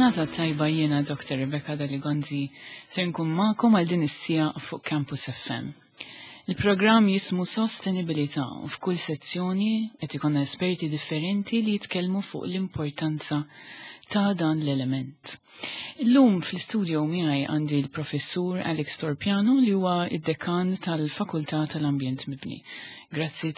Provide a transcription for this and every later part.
Il-ġurnata tajba jiena Dr. Rebecca Daligonzi ser nkun magħkom għal din is-sija fuq Campus FM. Il-programm jismu Sostenibilità u f'kull sezzjoni qed ikun esperti differenti li jitkellmu fuq l-importanza ta' dan l-element. Illum fl-istudio miegħi għandi l-professur Alex Torpiano li huwa id-dekan tal-Fakultà tal-Ambjent Mibni. Grazzi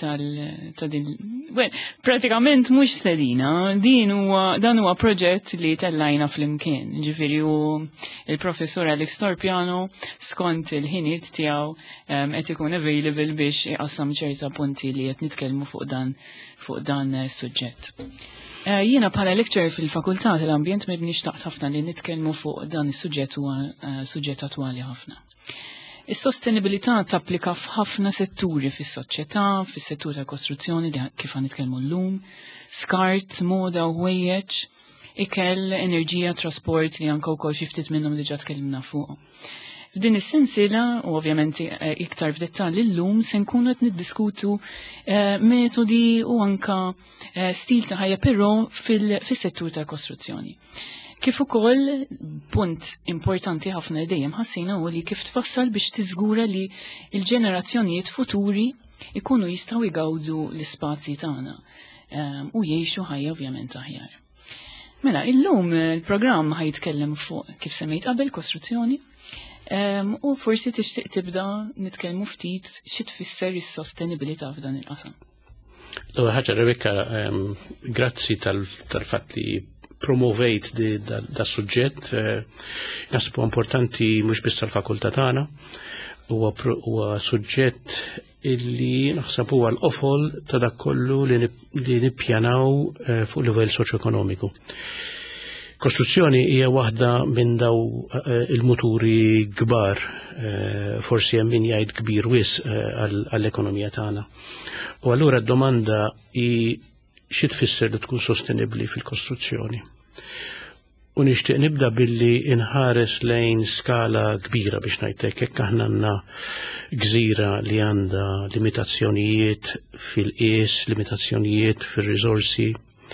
pratikament mhux stedina, dan huwa proġett li tellajna fl-imkien. Ġifieri il-professur Alex Torpiano skont il-ħiniet tiegħu qed ikun available biex iqassam ċerta punti li qed nitkellmu fuq dan is-suġġett. Jiena bħala lecturer fil-Fakultà tal-Ambjent Mibni xtaqt ħafna li nitkellmu fuq dan is-suġġett huwa suġġett attwali ħafna. Is-sostenibilità tapplika f'ħafna setturi fis-soċjetà, fis-settur tal-kostruzzjoni li kif nitkellmu llum, skart, moda u ħwejjeġ, ikel, enerġija, trasport li anke wkoll xi ftit minnhom diġà tkellimna fuq. F'din is-sensiela u ovvjament iktar f'dettall illum se nkunu qed niddiskutu metodi u anka stil ta' ħajja però fis-settur tal-kostruzzjoni. Kif ukoll punt importanti ħafna dejjem ħassina u li kif tfassal biex tiżgura li l-ġenerazzjonijiet futuri ikunu jistgħu jgawdu l-ispazji tagħna u jgħixu ħajja ovvjament aħjar. Mela, illum il-programm ħajtkellem fuq kif semmejt qabel kostruzzjoni u forsi tixtieq tibda nitkellmu ftit xi tfisser is-sostenibilità f'dan il-qasam. Ħaġa Rebecca, grazzi tal-fatt li promovejt da suġġett. Nasib importanti mhux biss tal-fakultà tagħna, huwa suġġett illi naħseb huwa l-qofol ta' dak kollu li nippjanaw fuq livell soċjoekonomiku. Kostruzzjoni hija waħda minn daw il-muturi kbar, forsi hemm min jgħid kbir wis għall-ekonomija tagħna. U allura d-domanda hi xi tfisser li tkun sostenibbli fil-kostruzzjoni. U nixtieq nibda billi inħares lejn skala kbira biex ngħidlek hekk aħna għandna gżira li għandha limitazzjonijiet fil-qies, limitazzjonijiet fir-riżorsi.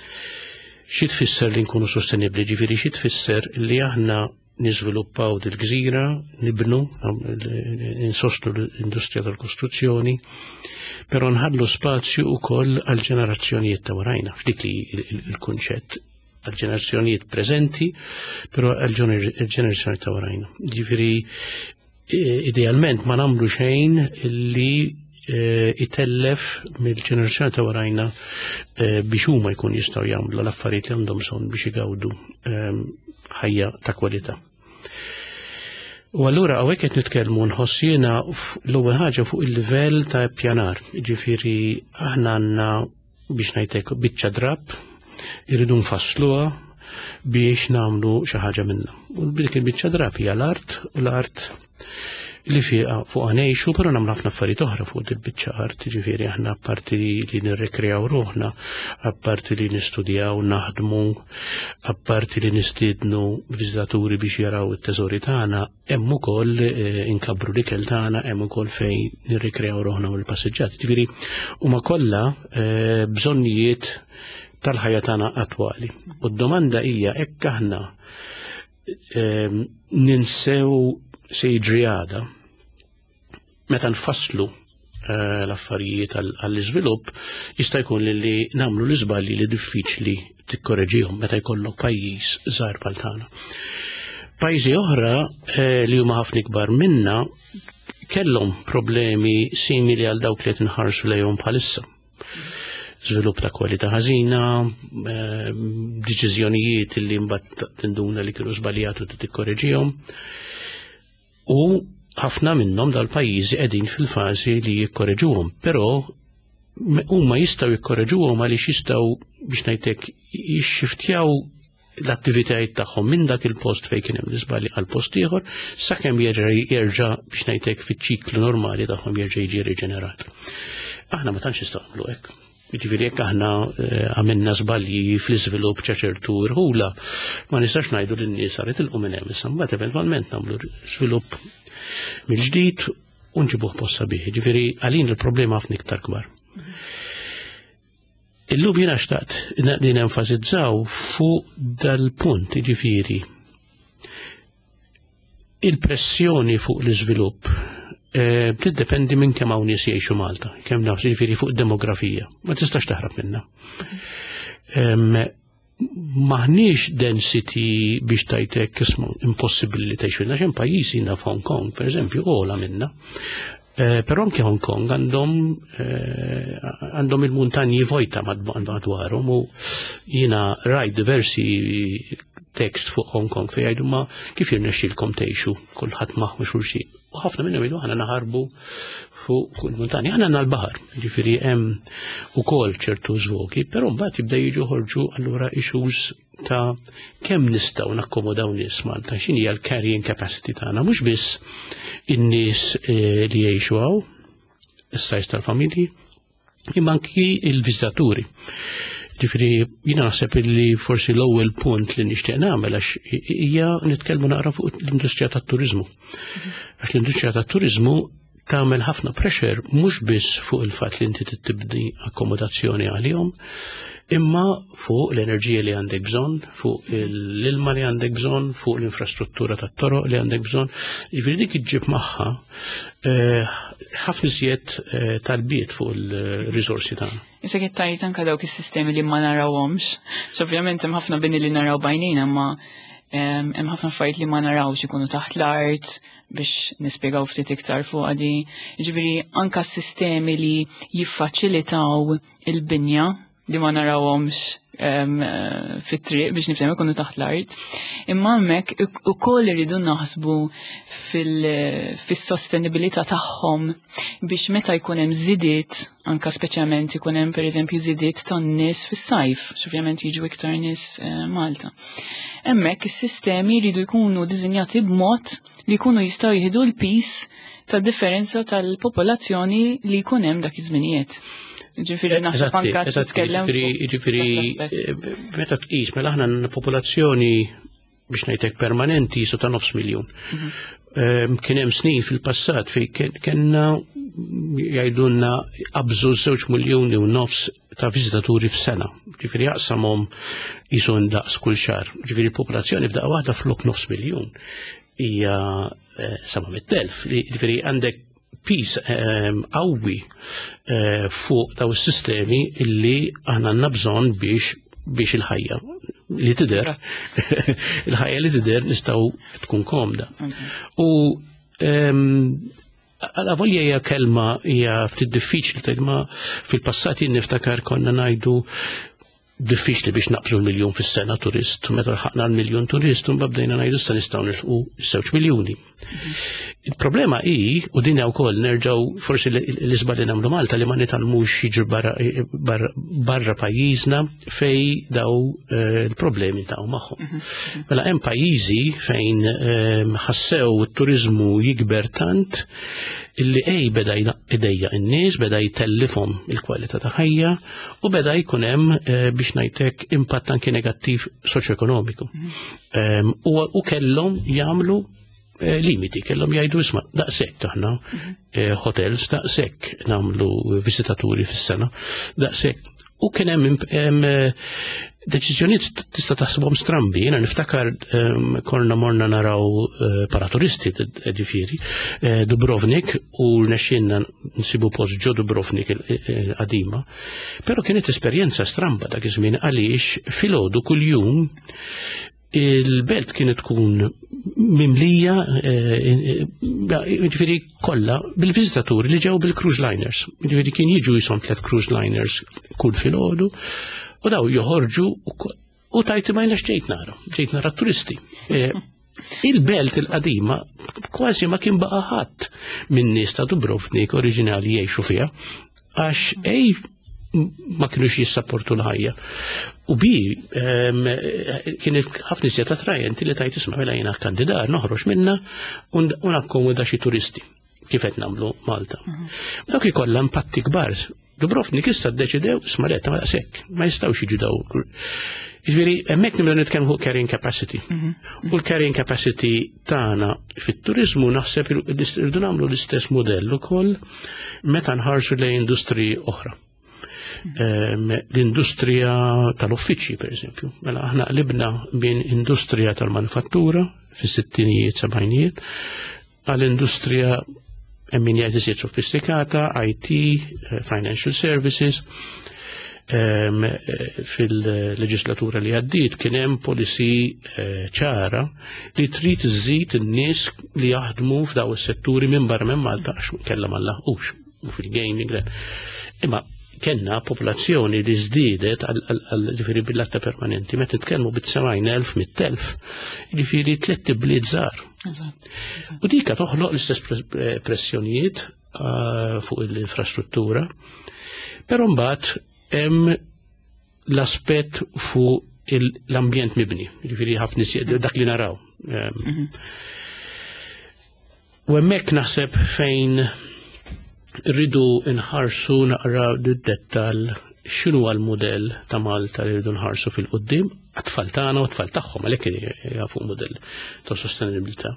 Xi tfisser li nkunu sostenibbli, ġifieri xi tfisser li aħna niżviluppaw dil-gżira, nibnu, insostnu l-industrija tal-kostruzzjoni, però nħallu spazju wkoll għal ġenerazzjonijiet ta' warajna, f'dik li l-kunċett għal ġenerazzjonijiet preżenti, però għal ġenerazzjoni ta' warajna. Ġifieri idealment ma nagħmlu xejn li itellef mill-ġenerazzjoni ta' warajna biex huma jkun jistgħu jagħmlu l-affarijiet li għandhom bżonn biex igawdu ħajja ta' kwalità. U allura hawnhekk qed nitkellmu nħoss jiena l-ewwel ħaġa fuq il-livell ta' ppjanar. Jiġifieri aħna għandna biex ngħidlek biċċa drabb irridu nfassluha biex nagħmlu xi ħaġa minnha. U dik il-biċċa drabb hija l-art u l-art li fiha fuq ngħixu, però nagħmlu ħafna affarijiet oħra fuq il-biċċa art, ġifieri aħna apparti li nirrekreaw ruħna, apparti li nistudjaw, naħdmu, apparti li nistiednu viżitaturi biex jaraw it-teżori tagħna, hemm ukoll inkabru l-ikel tagħna, hemm ukoll fejn nirrekreaw ruħna mill-passeġġati. Ġifieri huma kollha bżonnijiet tal-ħajja tagħna attwali. U d-domanda hija hekk aħna ninsew se jiġri għada meta nfasslu l-affarijiet għall-iżvilupp jista' jkun li nagħmlu l-iżbalji li diffiċli tikkorreġihom meta jkollok pajjiż żgħar bħal tagħna. Pajjiżi oħra li huma ħafna ikbar minna kellhom problemi simili għal dawk li qed inħarsu lejhom bħalissa. Żvilupp ta' kwalità ħażina, deċiżjonijiet li mbagħad tinduna li kienu żbaljati u tikkorreġihom. U ħafna minnhom dal-pajjiżi qegħdin fil-fażi li jikkorreġuhom, però huma jistgħu jikkorreġuhom għaliex jistgħu biex ngħidlek jixxiftjaw l-attivitajiet tagħhom minn dak il-post fejn kien hemm l-iżbalji għal post ieħor sakemm jerġa' biex ngħidlek fiċ-ċiklu normali tagħhom jerġa' jiġi riġenerat. Aħna ma tantx nistgħu nagħmlu hekk. Jiġifieri jekk aħna għamilna żbalji fl-iżvilupp ċertu irħula, ma nistax ngħidu lin-nies saret ilqu minn hemm issa mbagħad eventwalment nagħmlu żvilupp mill-ġdid u nġibuh post sabiħ. Jiġifieri għalin il-problema ħafna iktar kbar. Illum jiena xtaqt li nenfasizzaw fuq dal-punt, jiġifieri il-pressjoni fuq l-iżvilupp tiddependi minn kemm hawn nies jgħixu Malta, kemm naf jiġifieri fuq id-demografija, ma tistax taħrab minnha. Maħniex density biex tajtek isma' impossibbli li tgħix fil-nax hemm pajjiżi jiena f'Hong Kong, pereżempju, ogħla minna. Però anke Hong Kong għandhom il-muntanji vojta madwarhom u jiena rajt diversi tekst fuq Hong Kong fejn jgħidu ma kif jirnexxielkom tgħixu kulħadd maħu xulxin. U ħafna minnhom jgħidu aħna naħarbu fuq il-muntanji. Aħna għandna l-baħar, jiġifieri hemm ukoll ċertu żvogi, però mbagħad jibda jiġu ħorġu allura issues ta' kemm nistgħu nakkomodaw nies Malta, x'inhi l-carrying capacity tagħna, mhux biss in-nies li jgħixu hawn, is-sajs tal-familji, imma anki il-viżitaturi. Ġifieri jiena naħseb li forsi l-ewwel punt li nixtieq nagħmel għax hija nitkellmu naqra fuq l-industrija tat-turiżmu. Għax l-industrija tat-turiżmu tagħmel ħafna pressure mhux biss fuq il-fatt li inti tibni akkomodazzjoni għalihom, imma fuq l-enerġija li għandek bżonn, fuq l-ilma li għandek bżonn, fuq l-infrastruttura tat-toroq li għandek bżonn. Jiġifieri dik iġġib magħha ħafna iżjed talbiet fuq il-riżorsi tagħna. Issa qed tgħid anke dawk is-sistemi li ma narawhomx, x'ovvjament hemm ħafna bini li naraw bajnejna, imma hemm ħafna affarijiet li ma narawx ikunu taħt l-art biex nispjegaw ftit iktar fuq għadi. Jiġifieri anke s-sistemi li jiffaċilitaw il-binja li ma narawhomx fit-triq biex nifhem ikunu taħt l-art. Imma hemmhekk ukoll iridu naħsbu fis-sostenibilità tagħhom biex meta jkun hemm żidiet, anke speċjalment ikun hemm pereżempju żidiet tan-nies fis-sajf, x'ovvjament jiġu iktar nies Malta. Hemmhekk is-sistemi jridu jkunu diżinjati b'mod li jkunu jistgħu jieħdu l-peace tad-differenza tal-popolazzjoni li jkun hemm dak iż-żminijiet. Ġifieri naħseb anke titkellem. Ġifieri meta tqis mela aħna popolazzjoni biex ngħidlek permanenti jisu ta' 900,000. Kien hemm snin fil-passat fejn kellna jgħidulna qabżu 2.5 miljuni ta' viżitaturi f'sena. Ġifieri jaqsamhom jisu ndaqs kull xahar. Ġifieri l-popolazzjoni f'daqqa waħda flok 900,000 hija 700,000. Ġifieri għandek peace qawwi fuq daw is-sistemi illi aħna għandna bżonn biex il-ħajja li tidher il-ħajja li tidher nistgħu tkun komda. U għal-avolja hija kelma hija ftit diffiċli tgħidma fil-passat niftakar konna ngħidu diffiċli biex naqbżu l-1,000,000 fis-sena turist, meta ħaqna l-1,000,000 turist u bdejna ngħidu issa nistgħu nilħqu 2 miljuni. Il-problema hi u din wkoll nerġgħu forsi l-isbal li nagħmlu Malta li ma nitalmux jiġu barra pajjiżna fejn daw il-problemi tagħhom magħhom. Mela hemm pajjiżi fejn ħassew it-turiżmu jikber tant illi beda jnaqqidejja n-nies, beda jtellifhom il-kwalità ta' ħajja u beda jkun hemm biex ngħidlek impatt anke negattiv soċjoekonomiku. U kellhom jagħmlu limiti, kellhom jgħidu isma' daqshekk aħna hotels daqshekk nagħmlu viżitaturi fis-sena, daqshekk. U kien hemm deċiżjonijiet tista' taħsibhom strambi. Jiena niftakar konna morna naraw paraturisti ġifieri Dubrovnik u rnexxielna nsibu post ġo Dubrovnik qadima. Però kienet esperjenza stramba dak iż-żmien għaliex filgħodu kuljum il-belt kienet tkun mimlija ġifieri kollha bil-viżitaturi li ġew bil-cruise liners. Ġifieri kien jiġu jisom 3 cruise liners kull filgħodu u daw joħorġu u tajti ma jnax ġejt nara turisti. Il-belt il-qadima kważi ma kien baqa' ħadd minn nies ta' Dubrovnik oriġinali jgħixu fiha għax ma kienux jissapportu l-ħajja. U kienet ħafna iżjed attrajenti li tajt isma' mela jiena kandidar noħroġ minna u nakkomoda xi turisti kif qed nagħmlu Malta. Dak ikollha impatti kbar. Dubrovnik issa ddeċidew isma' letta ma daqshekk, ma jistgħux jiġu daw. Jiġifieri hemmhekk nibdew nitkellmu fuq carrying capacity. U l-carrying capacity tagħna fit-turiżmu naħseb irridu nagħmlu l-istess modell ukoll meta nħarsu lejn industriji oħra. l-industrija tal-uffiċċji, per eżempju. Mela aħna qlibna bejn industrija tal-manifattura fis-sittinijiet, sebgħinijiet, għall-industrija min jgħid iżjed sofistikata, IT, financial services. Fil-leġislatura li għaddiet kien hemm policy ċara li trid iżżid in-nies li jaħdmu f'daw is-setturi minn barra minn Malta għax kellha ma nlaħqux fil-gaming. Imma kellna popolazzjoni li żdiedet għal ġifieri bil-latta permanenti meta nitkellmu bit-70,000 mit-telf, ġifieri tliet bliet żgħar. U dik toħloq l-istess pressjonijiet fuq l-infrastruttura, però mbagħad hemm l-aspett fuq l-ambjent mibni, jiġifieri ħafna dak li naraw. U hemmhekk naħseb fejn rridu nħarsu naqra d-dettall x'inhu l-mudell ta' Malta li rridu nħarsu fil-qudiem għat-tfal tagħna u t-tfal tagħhom għalhekk hija fuq mudell ta' sostenibilità.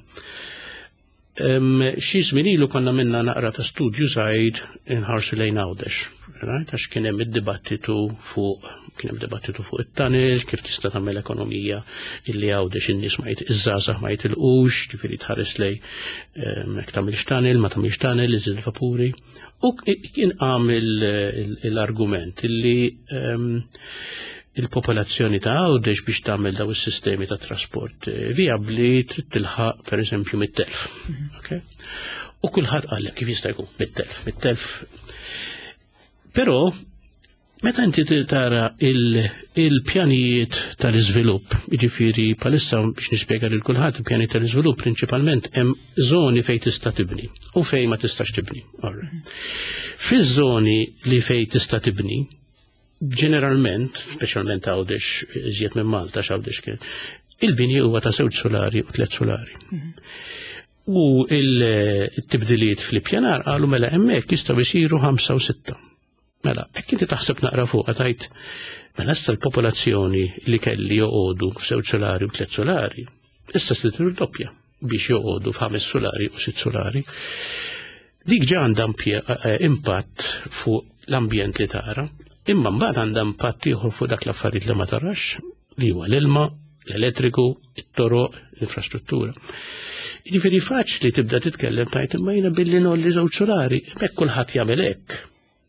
Xi żmien ilu konna minna naqra ta' studju żgħir inħarsu lejn Għawdex. Għax kien hemm id-dibattitu fuq it-tunnel, kif tista' tagħmel ekonomija illi Għawdex in-nies iż-żgħażagħ ma jitilqux, ġifieri tħares lej hekk tagħmilx tunnel, ma tagħmilx tunnel, iżid il-vapuri. U kien għamel l-argument illi il-popolazzjoni ta' Għawdex biex tagħmel daw is-sistemi ta' trasport vijabbli trid tilħaq pereżempju mit-telf. U kulħadd qal kif jista' jkun mit-telf. Però meta inti tara il-pjanijiet tal-iżvilupp, jiġifieri bħalissa biex nispjega lil kulħadd il-pjanijiet tal-iżvilupp prinċipalment hemm żoni fejn tista' tibni u fejn ma tistax tibni. Fiż-żoni li fejn tista' tibni ġeneralment, speċjalment Għawdex iżjed minn Malta x'Għawdex kien, il-bini huwa ta' żewġ solari u tliet solari. U il-tibdiliet fl-ippjanar qalu mela hemmhekk jistgħu jsiru 5 u 6. Mela, hekk inti taħseb naqra fuq tajt mela issa l-popolazzjoni li kelli joqogħdu f'żewġ solari u tliet solari, issa se tirdoppja biex joqogħdu f'5 solari u 6 solari. Dik ġa għandha impatt fuq l-ambjent li tara, imma mbagħad għandha impatt ieħor fuq dak l-affarijiet li ma tarax li huwa l-ilma, l-elettriku, it-toroq, l-infrastruttura. Jiġifieri faċli tibda titkellem tajt imma jiena billi nolli żewġ solari, hekk kulħadd jagħmel hekk.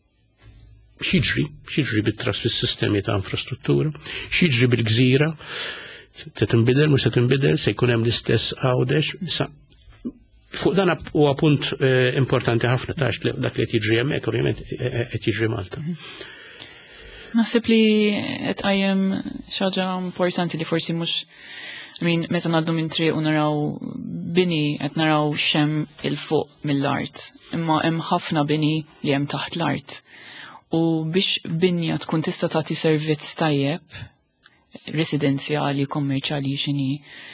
X'jiġri bit-tras fis-sistemi ta' infrastruttura, x'jiġri bil-gżira, se tinbidel mhux se tinbidel, se jkun hemm l-istess Għawdex. Issa fuq dan huwa punt importanti ħafna tax dak li qed jiġri hemmhekk ovvjament qed jiġri Malta. Naħseb li qed qajjem xi ħaġa importanti li forsi mhux meta ngħaddu minn triq u naraw bini qed naraw x'hemm il-fuq mill-art, imma hemm ħafna bini li hemm taħt l-art. U biex binja tkun tista' tagħti servizz tajjeb, residenzjali, kommerċjali x'inhi,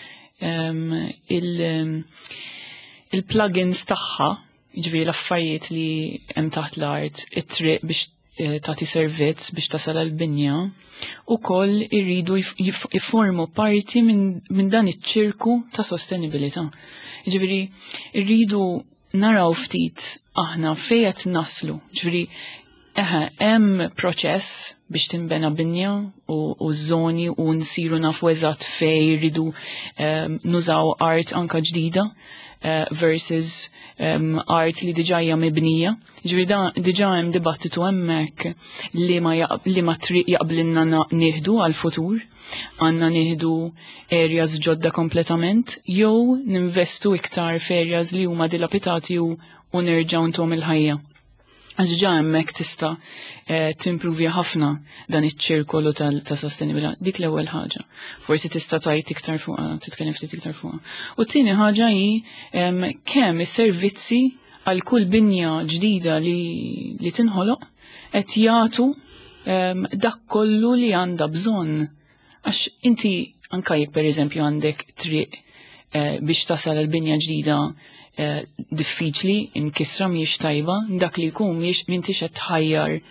il-plugins tagħha, jiġifieri l-affarijiet li hemm taħt l-art, it-triq biex tagħti servizz biex tasal għall-binja, ukoll irridu jifformu parti minn dan iċ-ċirku ta' sostenibilità. Jiġifieri irridu naraw ftit aħna fejn qed naslu, ġifieri hemm proċess biex tinbena binja u żoni u nsiru nafu eżatt fejn irridu nużaw art anka ġdida versus art li diġà hija mibnija. Ġifieri diġà hemm dibattitu hemmhekk li ma triq jaqblilna nieħdu għall-futur, għandna nieħdu areas ġodda kompletament jew ninvestu iktar f'areas li huma dilapitati u nerġgħu ntuhom il-ħajja. Għax ġa hemmhekk tista' timprovja ħafna dan iċ-ċirkolu ta' sostenibilità. Dik l-ewwel ħaġa. Forsi tista' tgħid iktar fuqha, titkellem ftit iktar fuqha. U t-tieni ħaġa hi kemm is-servizzi għal kull binja ġdida li tinħoloq qed jagħtu dak kollu li għandha bżonn. Għax inti anke jekk pereżempju għandek triq biex tasal il-binja ġdida diffiċli, inkisra mhijiex tajba, dak li jkun m'intix qed tħajjar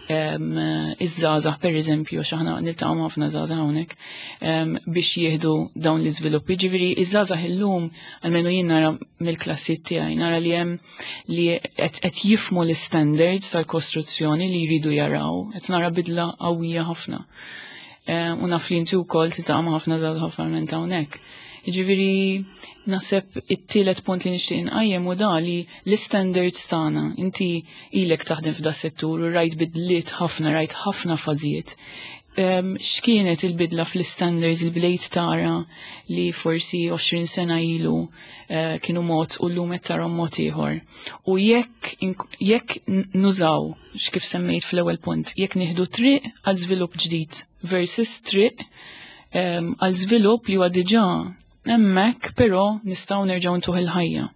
iż-żgħażagħ pereżempju x'aħna niltaqgħu ħafna żgħażagħ hawnhekk biex jieħdu dawn l-iżviluppi. Ġifieri iż-żgħażagħ illum almenu jien nara mill-klassi tiegħi nara li hemm li qed jifhmu l-standards tal-kostruzzjoni li jridu jaraw, qed nara bidla qawwija ħafna. U naf li inti wkoll tiltaqa' ma' ħafna żgħażagħ uffiċjalment hawnhekk. Ġifieri naħseb it-tielet punt li nixtieq inqajjem u da li l-standards tagħna inti ilek taħdem f'da settur u rajt bidliet ħafna, rajt ħafna fażijiet. X'kienet il-bidla fl-standards il bdejt tara li forsi 20 sena ilu kienu mod u llum qed tarahom mod ieħor. U jekk nużaw x'kif semmejt fl-ewwel punt, jekk nieħdu triq għal żvilupp ġdid versus triq għal żvilupp li huwa diġà hemmhekk però nistgħu nerġgħu ntuħ il-ħajja.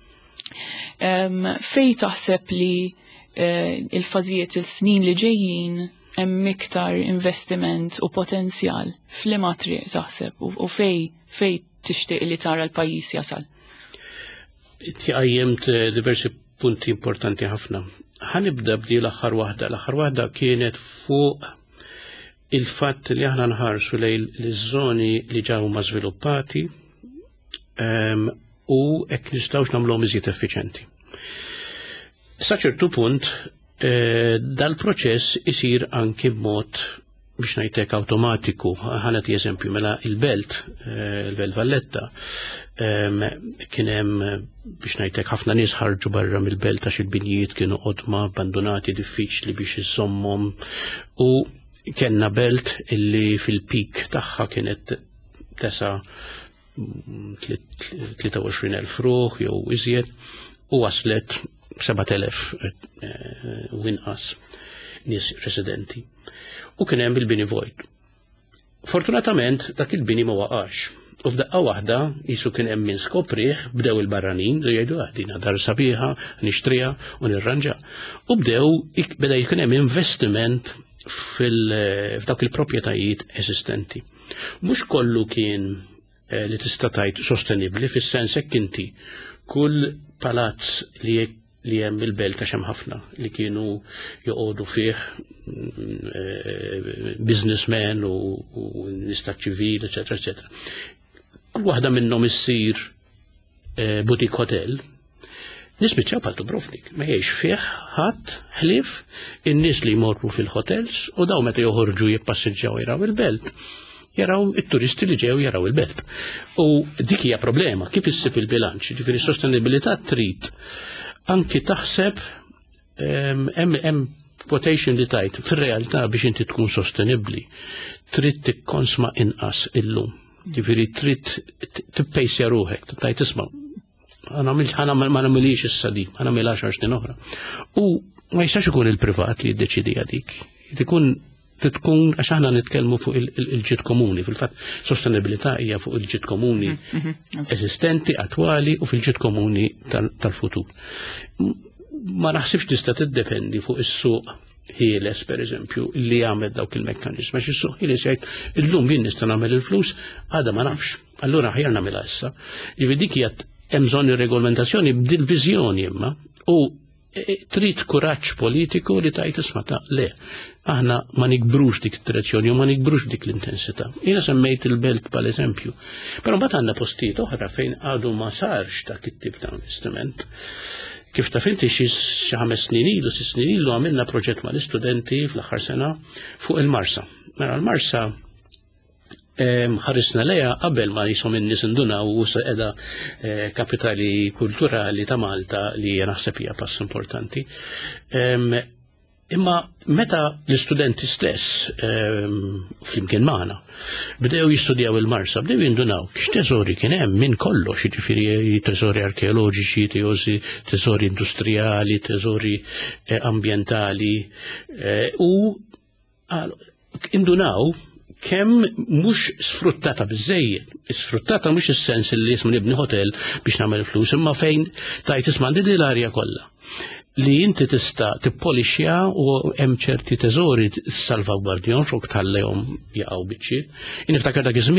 Fejn taħseb li il-fażijiet il-snin li ġejjin hemm iktar investiment u potenzjal f'liema triq taħseb u fejn tixtieq li tara l-pajjiż jasal? Inti qajjemt diversi punti importanti ħafna. Ħanibda b'di l-aħħar waħda. L-aħħar waħda kienet fuq il-fatt li aħna nħarsu lejn l-żoni li ġew ma żviluppati u hekk nistgħux nagħmluhom iżjed effiċjenti. Sa ċertu punt dal-proċess isir anki b'mod biex ngħidlek awtomatiku. Ħanati eżempju mela il-Belt Valletta kien hemm biex ngħidlek ħafna nies ħarġu barra mill-Belt għax il-binjiet kienu qodma abbandonati diffiċli biex iżommhom u kenna belt illi fil-pik tagħha kienet tesa' 23,000 ruħ jew iżjed u waslet 7,000 u inqas nies residenti. U kien hemm il-bini vojt. Fortunatament dak il-bini ma waqax. U f'daqqa waħda jisu kien hemm min skopriħ, bdew il-barranin li jgħidu dina dar sabiħa, nixtriha u nirranġa. U beda jkun hemm investiment f'dawk il-proprjetajiet esistenti. Mhux kollu kien li tista' tgħid sostenibbli fis-sens hekk inti kull palazz li hemm il-belt għax hemm ħafna li kienu joqogħdu fih businessmen u nista' ċivil, eċetera, eċetera. Kull waħda minnhom issir boutique hotel. Nispiċċaw bħal Dubrovnik, ma jgħix fih ħadd ħlief in-nies li jmorru fil-hotels u daw meta joħorġu jippassiġġjaw jaraw il-belt, jaraw it-turisti li ġew jaraw il-belt. U dik hija problema, kif issib il-bilanċ, ġifieri sostenibilità trid anki taħseb hemm quotation li tajt fir-realtà biex inti tkun sostenibbli trid tikkonsma inqas illum. Ġifieri trid tippejsja ruħek, tajt isma' ma namilix issa-di, ma namilax 20 oħra. U ma jistax ikun il-privat li jiddeċidija dik. Tkun għax aħna nitkellmu fuq il-ġid komuni, fil-fatt sostenibilità hija fuq il-ġid komuni eżistenti, attwali u fil-ġid komuni tal-futur. Ma naħsibx tista' tiddependi fuq is-suq ħieles pereżempju li jagħmel dawk il-mekkaniżmi. Għax is-suq ħieles jgħid illum jien nista' nagħmel il-flus għadha ma nafx. Allura ħajjar nagħmilha issa. Jiġifieri dik hija hemm bżonn ir-regolamentazzjoni b'dil viżjoni imma u trid kuraġġ politiku li tajt isma' ta' le. Aħna ma nikbrux dik id-direzzjoni u ma nikbrux dik l-intensità. Jiena semmejt il-belt bħal eżempju. Però mbagħad għandna postijiet oħra fejn għadu ma sarx dak it-tip ta' investiment. Kif taf inti xi 5 snin ilu, 6 snin ilu għamilna proġett mal-istudenti fl-aħħar sena fuq il-Marsa. Mela l-Marsa ħarisna leja qabel ma jisom in-nies indunaw u qiegħda kapitali kulturali ta' Malta li hija naħseb hija pass importanti. Imma meta l-istudenti stess flimkien magħna bdew jistudjaw il-Marsa, bdew jindunaw x'teżori kien hemm minn kollox, jiġifieri teżori arkeoloġiċi, teżori industrijali, teżori ambjentali u indunaw kemm mhux sfruttata biżejjed. Sfruttata mhux is-sens li jismu nibni hotel biex nagħmel flus, imma fejn tajt isma' għandi l-arja kollha li inti tista' tippolixja u hemm ċerti teżori salvagwardjon flok tħallehom jaqgħu biċċiet. Niftakar dak iż-żmien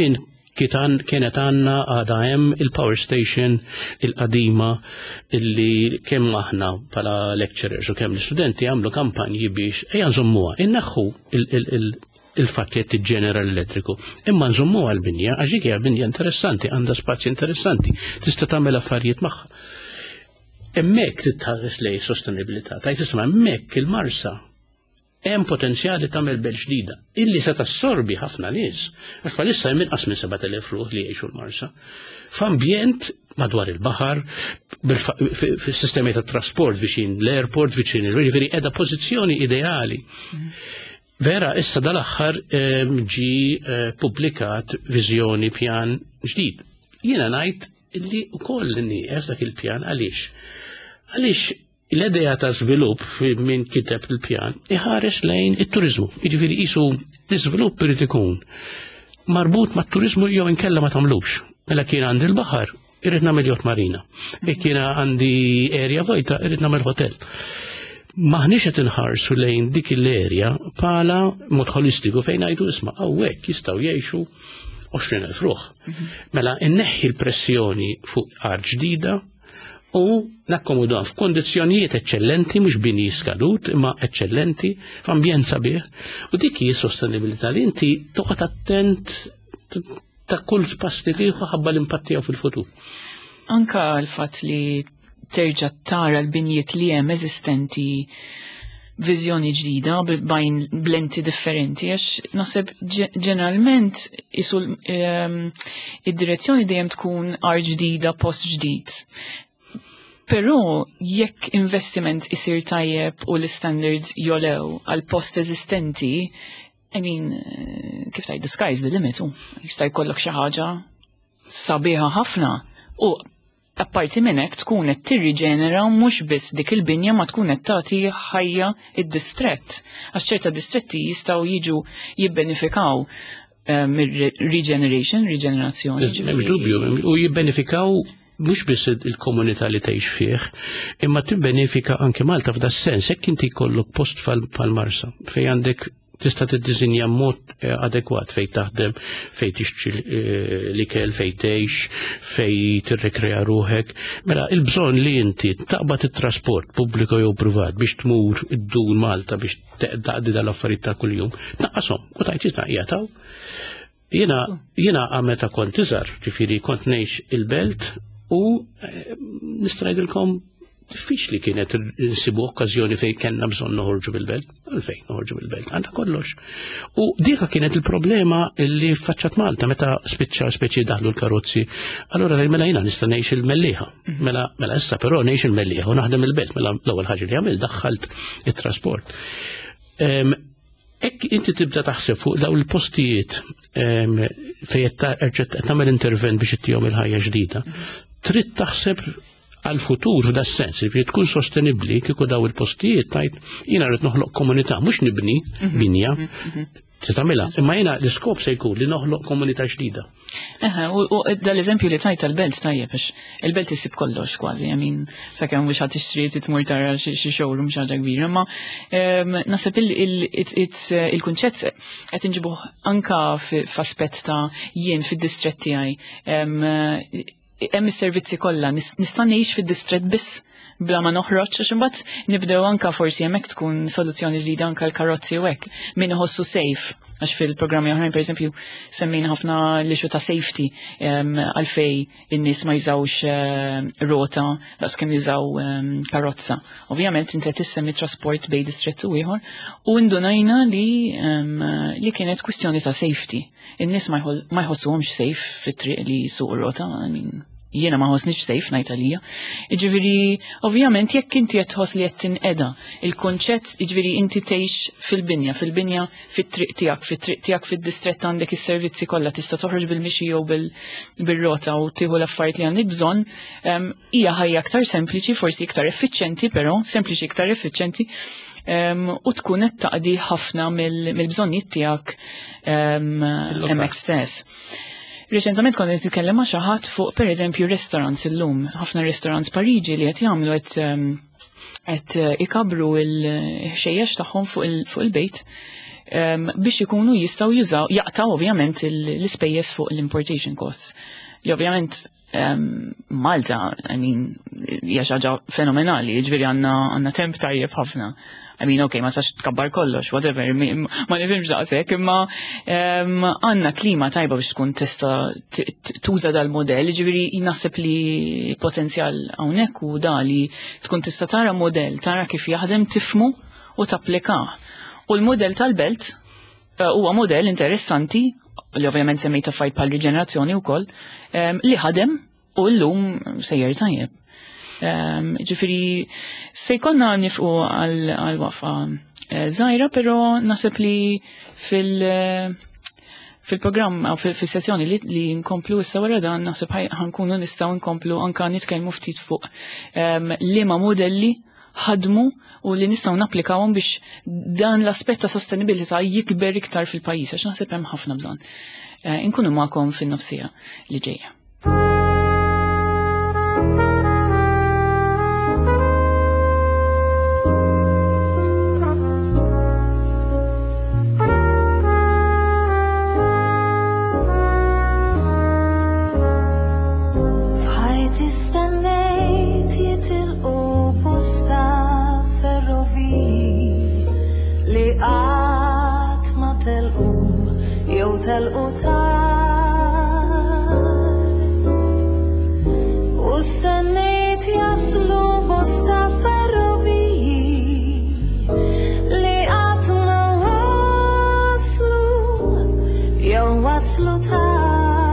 kienet għandna għadha hemm il-power station il-qadima illi kemm aħna bħala lecturers u kemm l-istudenti għamlu kampanji biex ejja nżommuha, inneħħu il-fatt li tiġġenera l-elettriku. Imma nżommuha l-binja għax dik hija binja interessanti, għandha spazji interessanti, tista' tagħmel affarijiet magħha. Hemmhekk titħares lejn sostenibilità, tajt isma' hemmhekk il-Marsa hemm potenzjali tagħmel belt ġdida illi se tassorbi ħafna nies. Għax bħalissa hemm inqas minn 7,000 ruħ li jgħixu l-Marsa. F'ambjent madwar il-baħar, fis-sistemi tat trasport viċin l-airport, viċin il-river, qiegħda pożizzjoni ideali. Vera, issa dal-aħħar ġi publikat viżjoni pjan ġdid. Jiena ngħid illi wkoll nieqes dak il-pjan għaliex l-idea ta' żvilupp minn kiteb il-pjan iħares lejn it-turizmu. Jiġifieri qisu l-iżvilupp irid ikun marbut mat-turizmu jew inkella ma tagħmlux. Mela kien għandi l-baħar, irid nagħmel jott marina. Jekk kien għandi area vojta, irid nagħmel hotel. Maħniex qed inħarsu lejn dik l-erja bħala mod holistiku fejn ngħidu isma' hawnhekk jistgħu jgħixu 20,000 ruħ. Mela inneħħi l-pressjoni fuq art ġdida u nakkomodaw f'kondizzjonijiet eċċellenti, mhux bini skadut, imma eċċellenti, f'ambjent sabiħ. U dik hi sostenibilità li inti toqgħod attent ta' kull pass li tieħu ħabba l-impatt tiegħu fil-futur. Anka l-fatt li terġa' tara l-binjiet li hemm eżistenti viżjoni ġdida bajn blenti differenti, għax naħseb ġeneralment isu id-direzzjoni dejjem tkun art ġdida, post ġdid. Però jekk investiment isir tajjeb u l-standards jolew għal post eżistenti, kif tajt, the sky's the limit, jista' jkollok xi ħaġa sabiħa ħafna u apparti minn hekk tkun qed tirriġenera mhux biss dik il-binja ma tkun qed tagħti ħajja id-distrett. Għax ċerta distretti jistgħu jiġu jibbenefikaw riġenerazzjoni. Hemm dubju, u jibbenefikaw mhux biss il-komunità li tgħix fih, imma tibbenefika anke Malta f'da sens, hekk inti jkollok post bħal-Marsa fejn għandek tista' tiddiżinja mod adekwat fejn taħdem, fejn tixtri l-ikel, fejn tgħix, fejn tirrekrea ruħek. Mela il-bżonn li inti taqbad it-trasport pubbliku jew privat biex tmur id-dun Malta biex taqdi dal-affarijiet ta' kuljum, tnaqqashom u tajt jitnaqija taw. Jiena meta kont iżgħar, ġifieri kont ngħix il-belt u nistrajdilkom diffiċli kienet nsibu okkażjoni fejn kellna bżonn noħorġu bil-belt. Għalfejn noħorġu bil-belt, għandha kollox. U dika kienet il-problema li faċċat Malta meta speċi daħlu l-karozzi. Allura mela jiena nista' ngħix il-mellieħa. Mela issa però ngħix il-mellieħa u naħdem il-belt mela l-ewwel ħaġa li għamil daħħalt it-trasport. Ekk inti tibda taħseb fuq daw il-postijiet fejn tagħmel intervent biex ittihom il-ħajja ġdida. Trid taħseb għal-futur f'da sens, li tkun sostenibbli kieku daw il-postijiet tajt jiena rrid noħloq komunità, mhux nibni binja, se tagħmilha, imma jiena l-iskop se jkun li noħloq komunità ġdida. U dal-eżempju li tajt tal-belt tajjeb biex il-belt isib kollox kważi, sakemm mhux ħadd tixtri tmur tara xi showroom xi ħaġa kbira, imma naħseb il-kunċett qed inġibuh anka f'aspett ta' jien fid-distrett tiegħi. Hemm is-servizzi kollha, nista' ngħix fid-distrett biss bla ma noħroġ, għax imbagħad nibdew anke forsi hemmhekk tkun soluzzjoni ġdida anke l-karozzi u hekk min iħossu safe, għax fil-programmi oħrajn pereżempju semmejna ħafna l-ixu ta' safety għalfej in-nies ma jużawx rota daqs kemm jużaw karozza. Ovvjament inti qed issemmi trasport bejn distrett u ieħor u ndunajna li kienet kwistjoni ta' safety. In-nies ma jħossuhomx safe fit-triq li jsuqu rota, jiena ma ħossniex safe ngħid għalija. Jiġifieri ovvjament jekk inti qed tħoss li qed tinqeda il-kunċett, jiġifieri inti tgħix fil-binja fit-triq tiegħek fid-distrett għandek is-servizzi kollha tista' toħroġ bil-mixi jew bil-rota u tieħu l-affarijiet li għandek bżonn, hija ħajja aktar sempliċi, forsi iktar effiċjenti, però sempliċi iktar effiċjenti u tkun qed taqdi ħafna mill-bżonnijiet tiegħek hemmhekk stess. Reċentament kont qed nitkellem ma' xi ħadd fuq pereżempju restaurants illum, ħafna restaurants Pariġi li qed jagħmlu qed ikabru l-ħxejjex tagħhom fuq il-bejt biex ikunu jistgħu jaqtaw ovvjament l-ispejjeż fuq l-importation costs. Li ovvjament Malta, hija xi ħaġa fenomenali, jiġifieri għandna temp tajjeb ħafna. Okay, ma sax tkabbar kollox, whatever, ma nifhimx daqshekk, imma għandna klima tajba biex tkun tista' tuża dal-modell, jiġifieri naħseb li potenzjal hawnhekk u da li tkun tista' tara modell, tara kif jaħdem tifmu u tapplikah. U l-modell tal-belt huwa modell interessanti, li ovvjament semmejta fajt bħal riġenerazzjoni wkoll, li ħadem u llum sejjer tajjeb. Ġifiri, se jkollna nifqu għal-waqfa żgħira, però naħseb li fil-programm aw fil-sessjoni li nkomplu issa wara dan naħseb ħankunu nistgħu nkomplu anke nitkellmu ftit fuq liema modelli ħadmu u li nistgħu napplikawhom biex dan l-aspett ta' sostenibilità jikber iktar fil-pajjiż għax naħseb hemm ħafna bżonn. Inkunu magħkom fin-nofsija li ġejja. Istennejt jitilqu posta ferroviji li qatt ma telqu jew telqu tard. U stennejt jaslu posta ferroviji li qatt ma waslu jew waslu tard.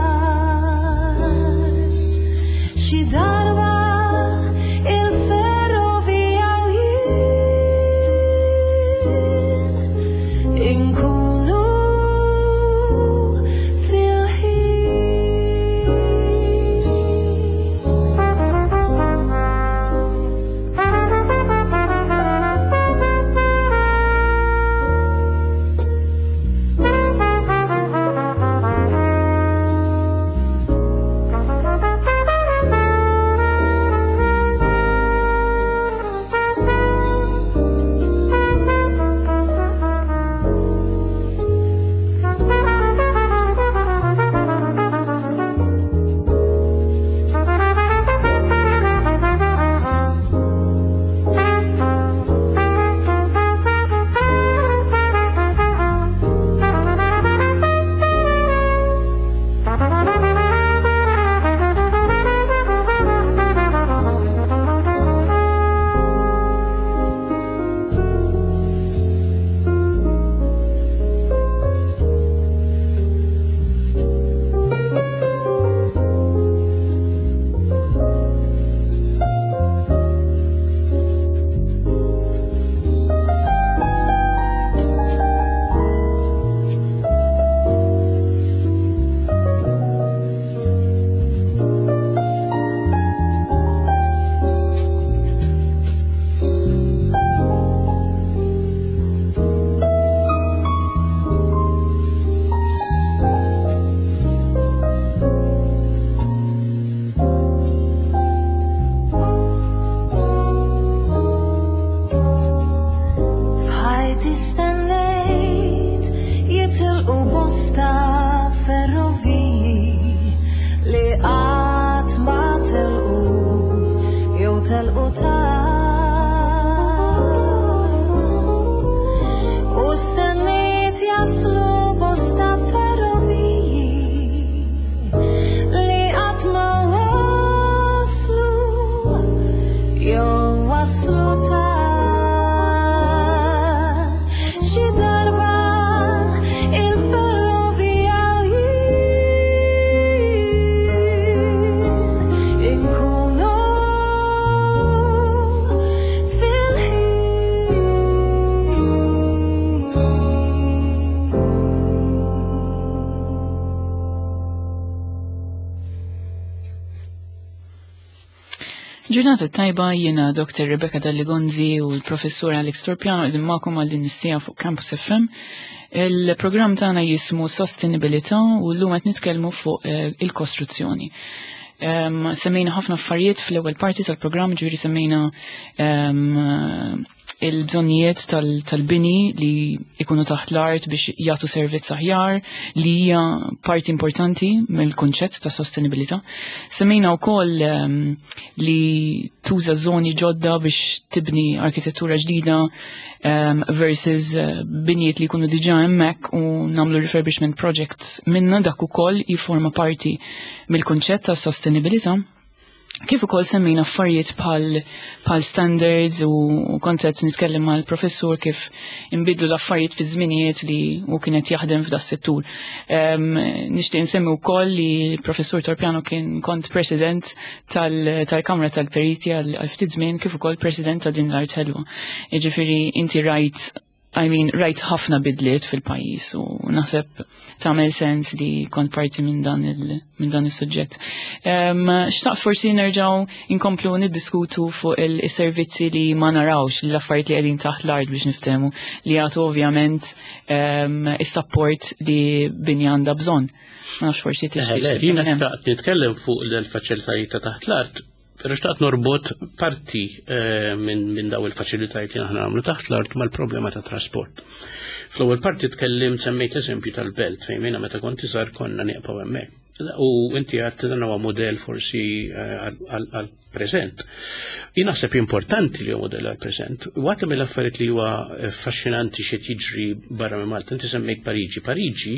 Xi darba il-ferrovija u jien inkunu Ġurnata tajba, jiena Dr. Rebecca Dalligonzi u l-Professur Alex Torpiano qegħdin magħkom għal din is-sija fuq Campus FM. Il-programm tagħna jismu Sostenibilità u llum qed nitkellmu fuq il-kostruzzjoni. Semmejna ħafna affarijiet fl-ewwel parti tal-programm, ġifieri semmejna il-bżonnijiet tal-bini li ikunu taħt l-art biex jagħtu servizz aħjar li hija parti importanti mill-kunċett ta' sostenibilità. Semmejna wkoll li tuża żoni ġodda biex tibni arkitettura ġdida versus binijiet li jkunu diġà hemmhekk u nagħmlu refurbishment projects minna dak ukoll jiforma parti mill-kunċett ta' sostenibilità. Kif ukoll semmejna affarijiet bħal standards u kontet nitkellem mal-professur kif inbidlu l-affarijiet fi żminijiet li u kienet jaħdem f'da settur. Nixtieq insemmi wkoll li l-professur Torpiano kien kont president tal-Kamra tal-Periti għal ftit żmien kif ukoll president ta' din l-Art Ħelwa. Jiġifieri inti rajt ħafna bidliet fil-pajjiż u naħseb tagħmel sens li kont parti minn dan is-suġġett. Xtaqt forsi nerġgħu inkomplu niddiskutu fuq is-servizzi li ma narawx l-affarijiet li qegħdin taħt l-art biex niftehmu li jagħtu ovvjament is-support li binja għandha bżonn. Ma nafx forsi tixtieq. Jiena xtaqt nitkellem fuq l-faċilitajiet ta' taħt l-art. Pero xtaqt norbot parti minn daw il-faċilitajiet li aħna għamlu taħt l-art mal-problema ta' trasport. Fl-ewwel parti tkellim semmejt eżempju tal-belt fejn jiena meta kont iżgħar konna nieqpaw hemmhekk. U inti għadt dan huwa modell forsi għall-preżent. Jien naħseb importanti li huwa modell għall-preżent. Waħda mill-affarijiet li huwa affaxxinanti xi jiġri barra minn Malta, inti semmejt Pariġi. Pariġi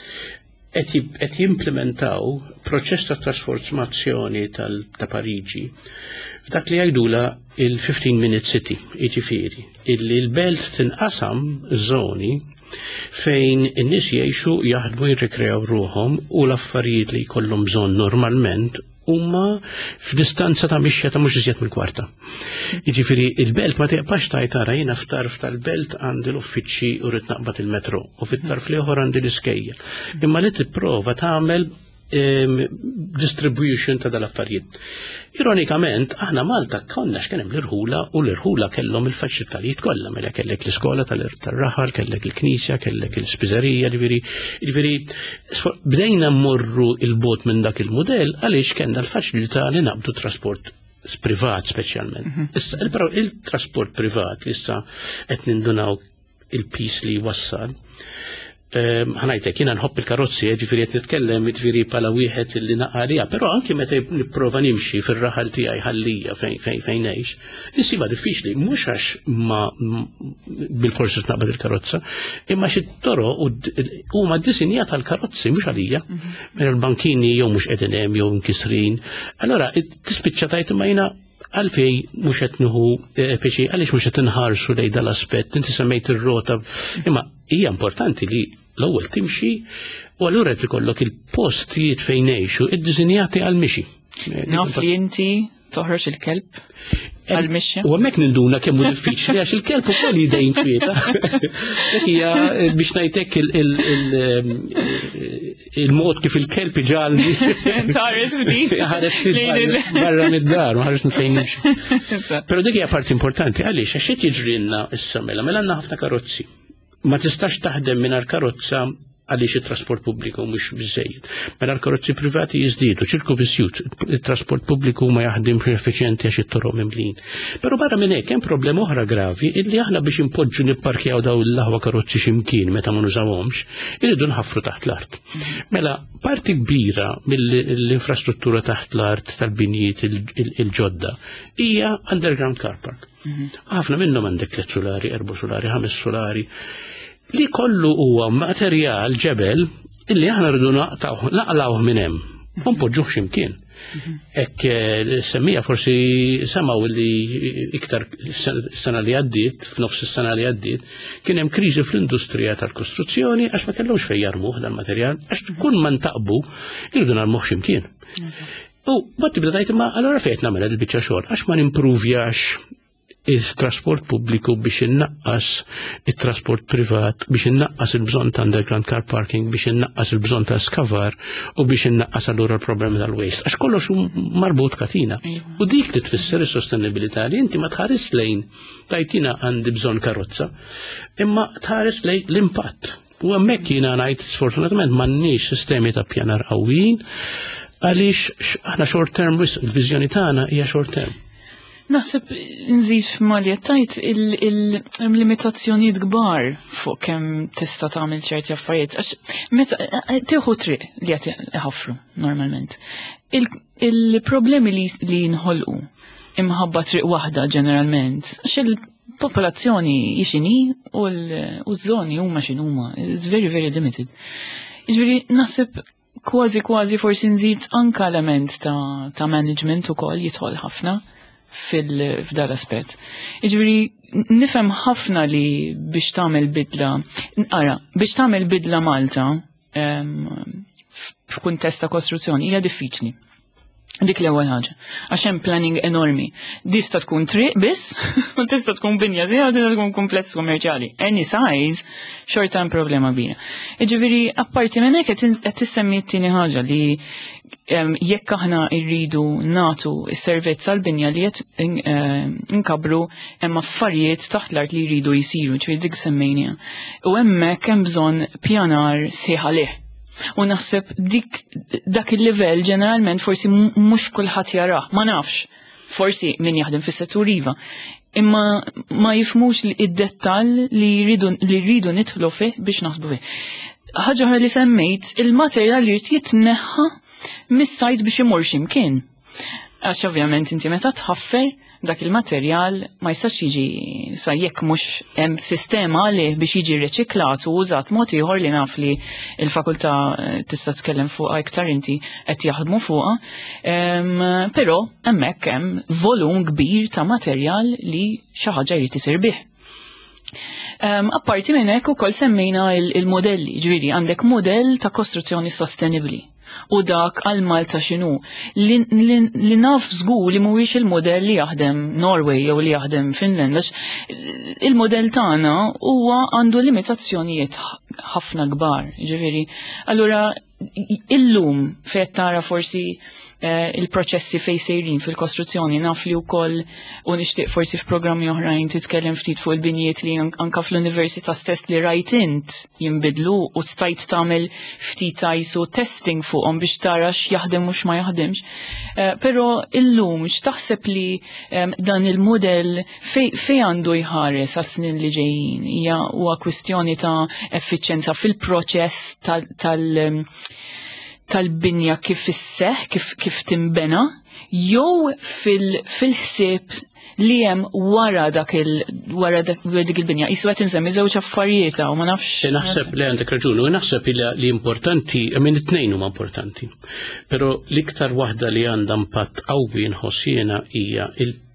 qed jimplementaw proċess ta' trasformazzjoni ta' Pariġi f'dak li jgħidula il-15-minute city, jiġifieri, illi l-belt tinqasam żoni fejn in-nies jgħixu jaħdmu jirrikreaw ruhom u l-affarijiet li jkollhom bżonn normalment huma f'distanza ta' mixja ta' mhux iżjed mill-kwarta. Jiġifieri il-belt ma teqpax tajtara jiena f'tarf tal-belt għandi l-uffiċċji u rid naqbad il-metro u fit-tarf ieħor għandi l-iskejjel. Imma li tipprova tagħmel distribution ta' dal-affarijiet. Ironikament, aħna Malta konna x'kien hemm l-irħula u l-irħula kellhom il-faċilitajiet kollha, mela kellek l-iskola tar-raħal, kellek il-knisja, kellek il-spiżerija, jiġifieri bdejna mmorru il-bot minn dak il-mudell għaliex kellna l-faċilità li naqbdu trasport privat speċjalment. Issa il-trasport privat li issa qed nindunaw il-pis li wassal. ħanajtek, jiena nħobb il-karozzi, ġifieri qed nitkellem ġifieri bħala wieħed li naqalija, però anke meta nipprova nimxi fir-raħal tiegħi ħallija fejn ngħix, insiba diffiċli mhux għax ma bil-forsi naqbad il-karozza, imma xi toroq huma ddisinjat għall-karozzi mhux għalija, minn il-bankini jew mhux qegħdin hemm jew nkisrin. Allora tispiċċa tajt imma jiena għalfej mhux qed nieħu peċi għaliex mhux qed inħarsu lejn dal-aspett, inti semmejt ir-rota, imma hija importanti li l-ewwel timxi u allura qed ikollok il-postijiet fejn ngħixu iddiżinjati għall-mixi. Naf li inti toħroġ il-kelb għall-mixja. U hemmhekk ninduna kemm hu diffiċli għax il-kelb ukoll jidej inkwieta. Hija biex ngħidlek il-mod kif il-kelb iġalni. Tares ftit. Ħares barra mid-dar, ma ħares fejn nimxi. Però dik hija parti importanti għaliex għax qed jiġrilna issa mela għandna ħafna karozzi. Ma tistax taħdem mingħajr karozza għaliex it-trasport pubbliku mhux biżżejjed. Mela l-karozzi privati jiżdiedu, ċirku visjut, it-trasport pubbliku ma jaħdimx effiċjenti għax it-toroq mimlin. Però barra minn hekk hemm problema oħra gravi illi aħna biex impoġġu nipparkjaw daw l-aħwa karozzi x'imkien meta ma nużawhomx, iridu nħaffru taħt l-art. Mela parti kbira mill-infrastruttura taħt l-art tal-binjiet il-ġodda hija underground car park. Ħafna minnhom għandek 3 solari, 4 solari, 5 solari. Li kollu huwa materjal ġebel illi aħna rridu naqlawh minn hemm. Ma npoġġuh x'imkien. Hekk semmija forsi semgħu li iktar sena li għaddiet, f'nofs is-sena li għaddiet, kien hemm kriżi fl-industrija tal-kostruzzjoni għax ma kellhomx fejn jarmuh dal-materjal, għax kull ma ntaqbu irridu narmuh x'imkien. U bad tibda tgħid imma allura fejn nagħmel il-biċċa xogħol għax ma nimprovjax il-trasport pubbliku biex innaqqas il-trasport privat, biex innaqqas il-bżon ta' underground car parking, biex innaqqas il-bżon ta' skavar u biex innaqqas allura l-problemi tal-waste. Għax kollox marbut katina. U dik li tfisser is-sostenibilità li inti ma tħares lejn tajtina għandi bżon karozza, imma tħares lejn l-impatt. U hemmhekk jiena ngħid sfortunatament m'għandniex sistemi ta' pjanar qawwijin għaliex aħna short term, il-viżjoni tagħna hija short term. Naħseb nżid f'Mali tajt il-limitazzjonijiet kbar fuq kemm tista' tagħmel ċerti affarijiet għax meta tieħu triq li qed iħaffru normalment. Il-problemi li nħolqu imħabba triq waħda ġeneralment għax il-popolazzjoni jixini u l-żoni huma x'inhuma. It's very very limited. Jiġifieri naħseb kważi forsi nżid anke element ta' management ukoll jidħol ħafna f'dal aspett. Jiġifieri nifhem ħafna li biex tagħmel bidla Malta f'kuntest ta' kostruzzjoni hija diffiċli. Dik l-ewwel ħaġa. Għax hemm planning enormi. Tista' tkun triq biss, u tista' tkun binja żgħira, tista' tkun kumpless kommerċjali. Any size xorta hemm problema kbira. Jiġifieri apparti minn hekk qed tissemmi t-tieni ħaġa li jekk aħna rridu nagħtu s-servizz għall-binja li qed inkabru hemm affarijiet taħt l-art li jridu jsiru, ġifieri dik semmejnija. U hemmhekk hemm bżonn pjanar sieħ għalih. U naħseb dak il-livell ġeneralment forsi mhux kulħadd jarah, ma nafx. Forsi min jaħdem fis-settur iva. Imma ma jifmux id-dettall li jridu nidħlu fih biex naħsbu fih. Ħaġa oħra li semmejt, il-materjal li jrid jitneħħa mis-sajt biex imur x'imkien. Għax ovvjament inti meta tħaffer dak il-materjal ma jistax jiġi sa jekk mhux hemm sistema għalih biex jiġi riċiklat u użat mod ieħor li naf li l-fakultà tista' tkellem fuqha iktar inti qed jaħdmu fuqha, però hemmhekk hemm volum kbir ta' materjal li xi ħaġa jrid isir bih. Apparti minn hekk ukoll semmejna il-modelli, ġifieri għandek modell ta' kostruzzjoni sostenibbli. U dak għal Malta x'inhu li naf żgur li mhuwiex il-modell li jaħdem Norway jew li jaħdem Finland għax il-modell tagħna huwa għandu limitazzjonijiet ħafna kbar. Ġifieri, allura illum fejn tara forsi il-proċessi fejn sejrin fil-kostruzzjoni naf li wkoll u nixtieq forsi f'programmi oħrajn titkellem ftit fuq il-binjiet li anke fl-università stess li rajt int jinbidlu u stajt tagħmel ftit ISO testing fuqhom biex tara x'jaħdem u x'ma jaħdemx. Però illum x'taħseb li dan il-mudell fejn għandu jħares għas-snin li ġejjin hija huwa kwistjoni ta' effiċjenza fil-proċess tal-binja kif isseħ, kif timbena, jew fil-ħsieb li hemm wara dik il-binja. Isu qed insemmi żewġ affarijiet u ma nafx. Naħseb li għandek raġun, u naħseb li importanti, minn it-tnejn huma importanti. Però l-iktar waħda li għandha impatt qawwi nħoss jiena hija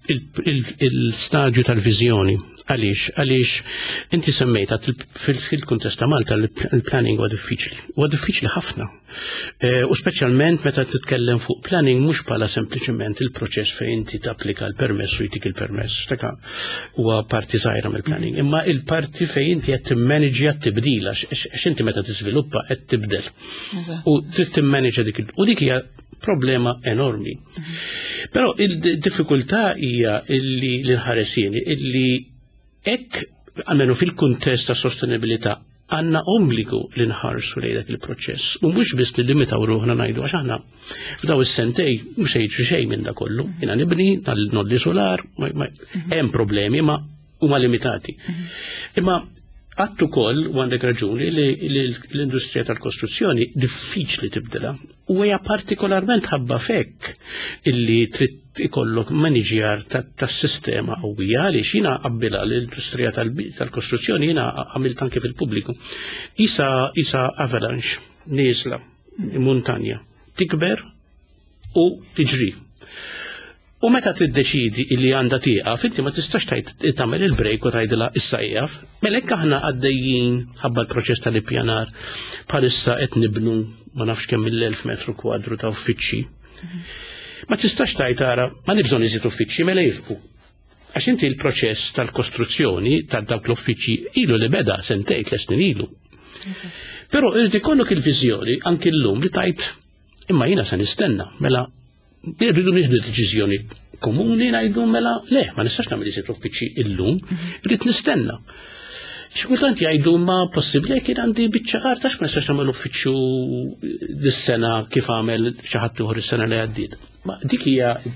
il-stadju tal-viżjoni. Għaliex inti semmejta fil-kuntest ta' Malta il-planning huwa diffiċli. Huwa diffiċli ħafna. U speċjalment meta titkellem fuq planning mhux bħala sempliċement il-proċess fejn inti tapplika l-permess u jtik il-permess. Dak huwa parti żgħira mill-planning. Imma il-parti fejn inti qed timmaneġja t-tibdil għax inti meta tiżviluppa qed tibdel. U trid timmaneġja u dik hija problema enormi. Però il-diffikultà hija li nħaresini illi hekk almenu fil-kuntest ta' sostenibilità għandna obbligu li nħarsu lejn dak il-proċess. U mhux biss nilimitaw ruħna ngħidu għax aħna f'daw is-sentej mhux se jiġri xejn minn dak kollu. Jiena nibni nolli solar, hemm problemi ma huma limitati. Imma għattu koll, u għandek raġuni, li l-industrija tal-kostruzzjoni diffiċli tibdela. U hija partikolarment ħabba fekk illi trid ikollok maniġjar tas-sistema qawwija li xina qabbilha l-industrija tal-kostruzzjoni jiena għamilt anke fil-pubbliku. Isa avalanche, niesla, montanja, tikber u tiġri. U meta tiddeċidi li għandha tieqaf, inti ma tistax tagħmel il-break u tgħidilha issa qiegħed. Mela hekk aħna għaddejjin ħabba l-proċess tal-ippjanar bħalissa qed nibnu ma nafx kemm il-1000 metru kwadru ta' uffiċċji. Ma tistax tgħid tara ma nibżgħu iżid uffiċċji mela jifqu. Għax inti l-proċess tal-kostruzzjoni ta' dawk l-uffiċċji ilu li beda sentej 3 snin ilu. Però irid ikollok il-viżjoni anke llum li tajt imma jiena se nistenna mela irridu nieħdu deċiżjoni komuni ngħidu mela le, ma nistax nagħmel iżid uffiċċji illum, irrid nistenna. Xi kultant jgħidu ma possibbli kien għandi biċċa qarta ma nistax nagħmel uffiċċju dis-sena kif għamel xi ħadd ieħor is-sena li għaddiet. Ma dik hija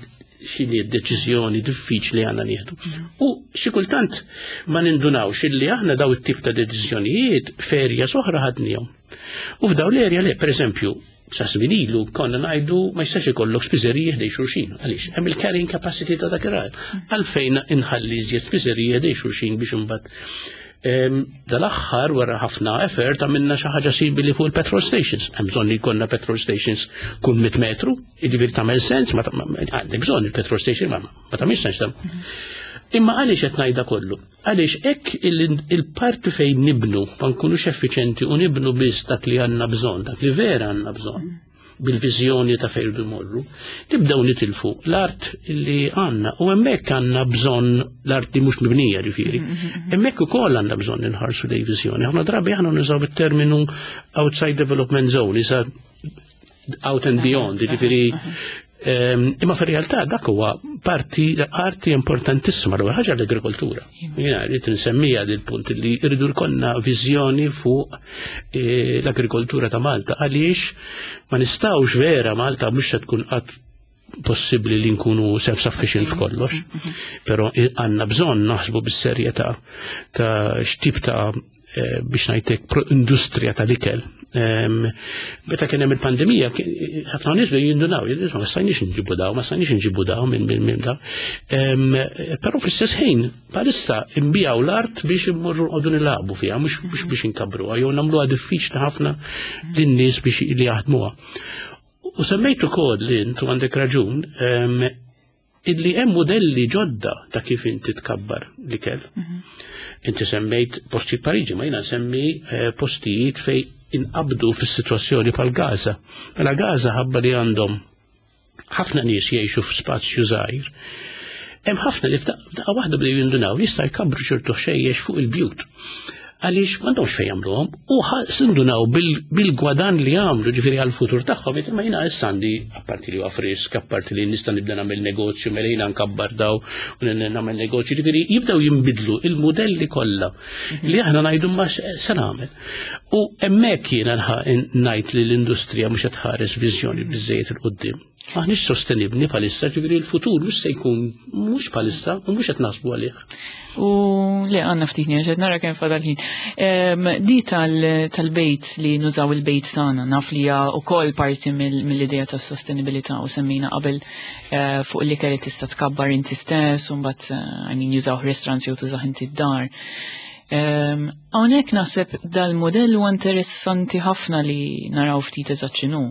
x'inhi d-deċiżjoni diffiċli għandna nieħdu. U xi kultant ma nindunawx illi aħna daw it-tip ta' deċiżjonijiet ferja soħra ħadnihom. U f'daw l-erja le, pereżempju, sa żmien ilu konna ngħidu ma jistax ikollok spiżeriji ħdej xulxin. Għaliex hemm il-carrying capacity ta' dak ir-raġel. Għalfejn inħalli iżjed spiżeriji ħdej xulxin biex imbagħad dal-aħħar wara ħafna effort għamilna xi ħaġa simili fuq il-petrol stations. Hemm bżonn li jkollna petrol stations kull 100 metru, jiġifieri tagħmel sens, għandek bżonn il-petrol station ma tagħmilx sens tam. Imma għaliex qed ngħidha kollu? Għaliex hekk il-parti fejn nibnu ma nkunux effiċenti u nibnu biss dak li għandna bżonn, dak li vera għandna bżonn bil-viżjoni ta' fejn imorru, nibdew nitilfu l-art li għandna u hemmhekk għandna bżonn l-art li mhux mibnija ġifieri. Hemmhekk ukoll għandna bżonn inħarsu lejn viżjoni. Ħafna drabi aħna nużaw it-terminu outside development zone, isa out and beyond, ġifieri. Imma fir-realtà dak huwa parti importantissima l ħaġa l-agrikoltura. Jiena rrid insemmija dil punt li rridu jkollna viżjoni fuq l-agrikoltura ta' Malta għaliex ma nistgħux vera Malta mhux se tkun qatt possibbli li nkunu self-sufficient f'kollox, però għandna bżonn naħsbu bis-serjetà ta' x'tip ta' biex ngħidlek industrija tal-ikel. Meta kien hemm il-pandemija, ħafna nies jindunaw, ma stajniex nġibu daw minn daw. Però fl-istess ħin, bħalissa imbijaw l-art biex immorru qogħdu nilagħbu fiha, mhux biex inkabruha, jew nagħmluha diffiċli ħafna lin-nies biex li jaħdmuha. U semmejt ukoll li intu għandek raġun, illi hemm modelli ġodda ta' kif inti tkabbar l-ikel. Inti semmejt postijiet Pariġi, ma jiena semmi postijiet fej inqabdu fis-sitwazzjoni bħal Gaza. Mela Gaza ħabba li għandhom ħafna nies jgħixu f'spazju żgħir. Hemm ħafna li f'daqqa waħda bdew jindunaw li jista' jkabbru ċertu xejjex fuq il-bjut. Għaliex m'għandhomx fejn jagħmluhom u sindunaw bil-gwadan li jagħmlu ġifieri għall-futur tagħhom, imma jiena issa għandi apparti li huwa frisk, apparti li nista' nibda nagħmel negozju mela jiena nkabbar daw u nagħmel negozju, ġifieri jibdew jinbidlu il-modelli kollha li aħna ngħidu ma se nagħmel. U hemmhekk jiena ngħid li l-industrija mhux qed tħares viżjoni biżżejjed il-qudiem. Maħniex sostenibbli bħalissa, ġifieri l-futur mhux se jkun mhux bħalissa u mhux qed naħsbu għalih. U li għanna ftitni għaxet nara kemm fadal ħin. Di tal-bejt li nużaw il-bejt tagħna naf li hija wkoll parti mill-idea tas-sostenibilità u semmina qabel fuq li kelli tista' tkabbar inti stess u mbagħad jużaw restaurants jew tużaw inti d-dar. Hawnhekk naħseb dal-modell huwa interessanti ħafna li naraw ftit eżatt x'inhu.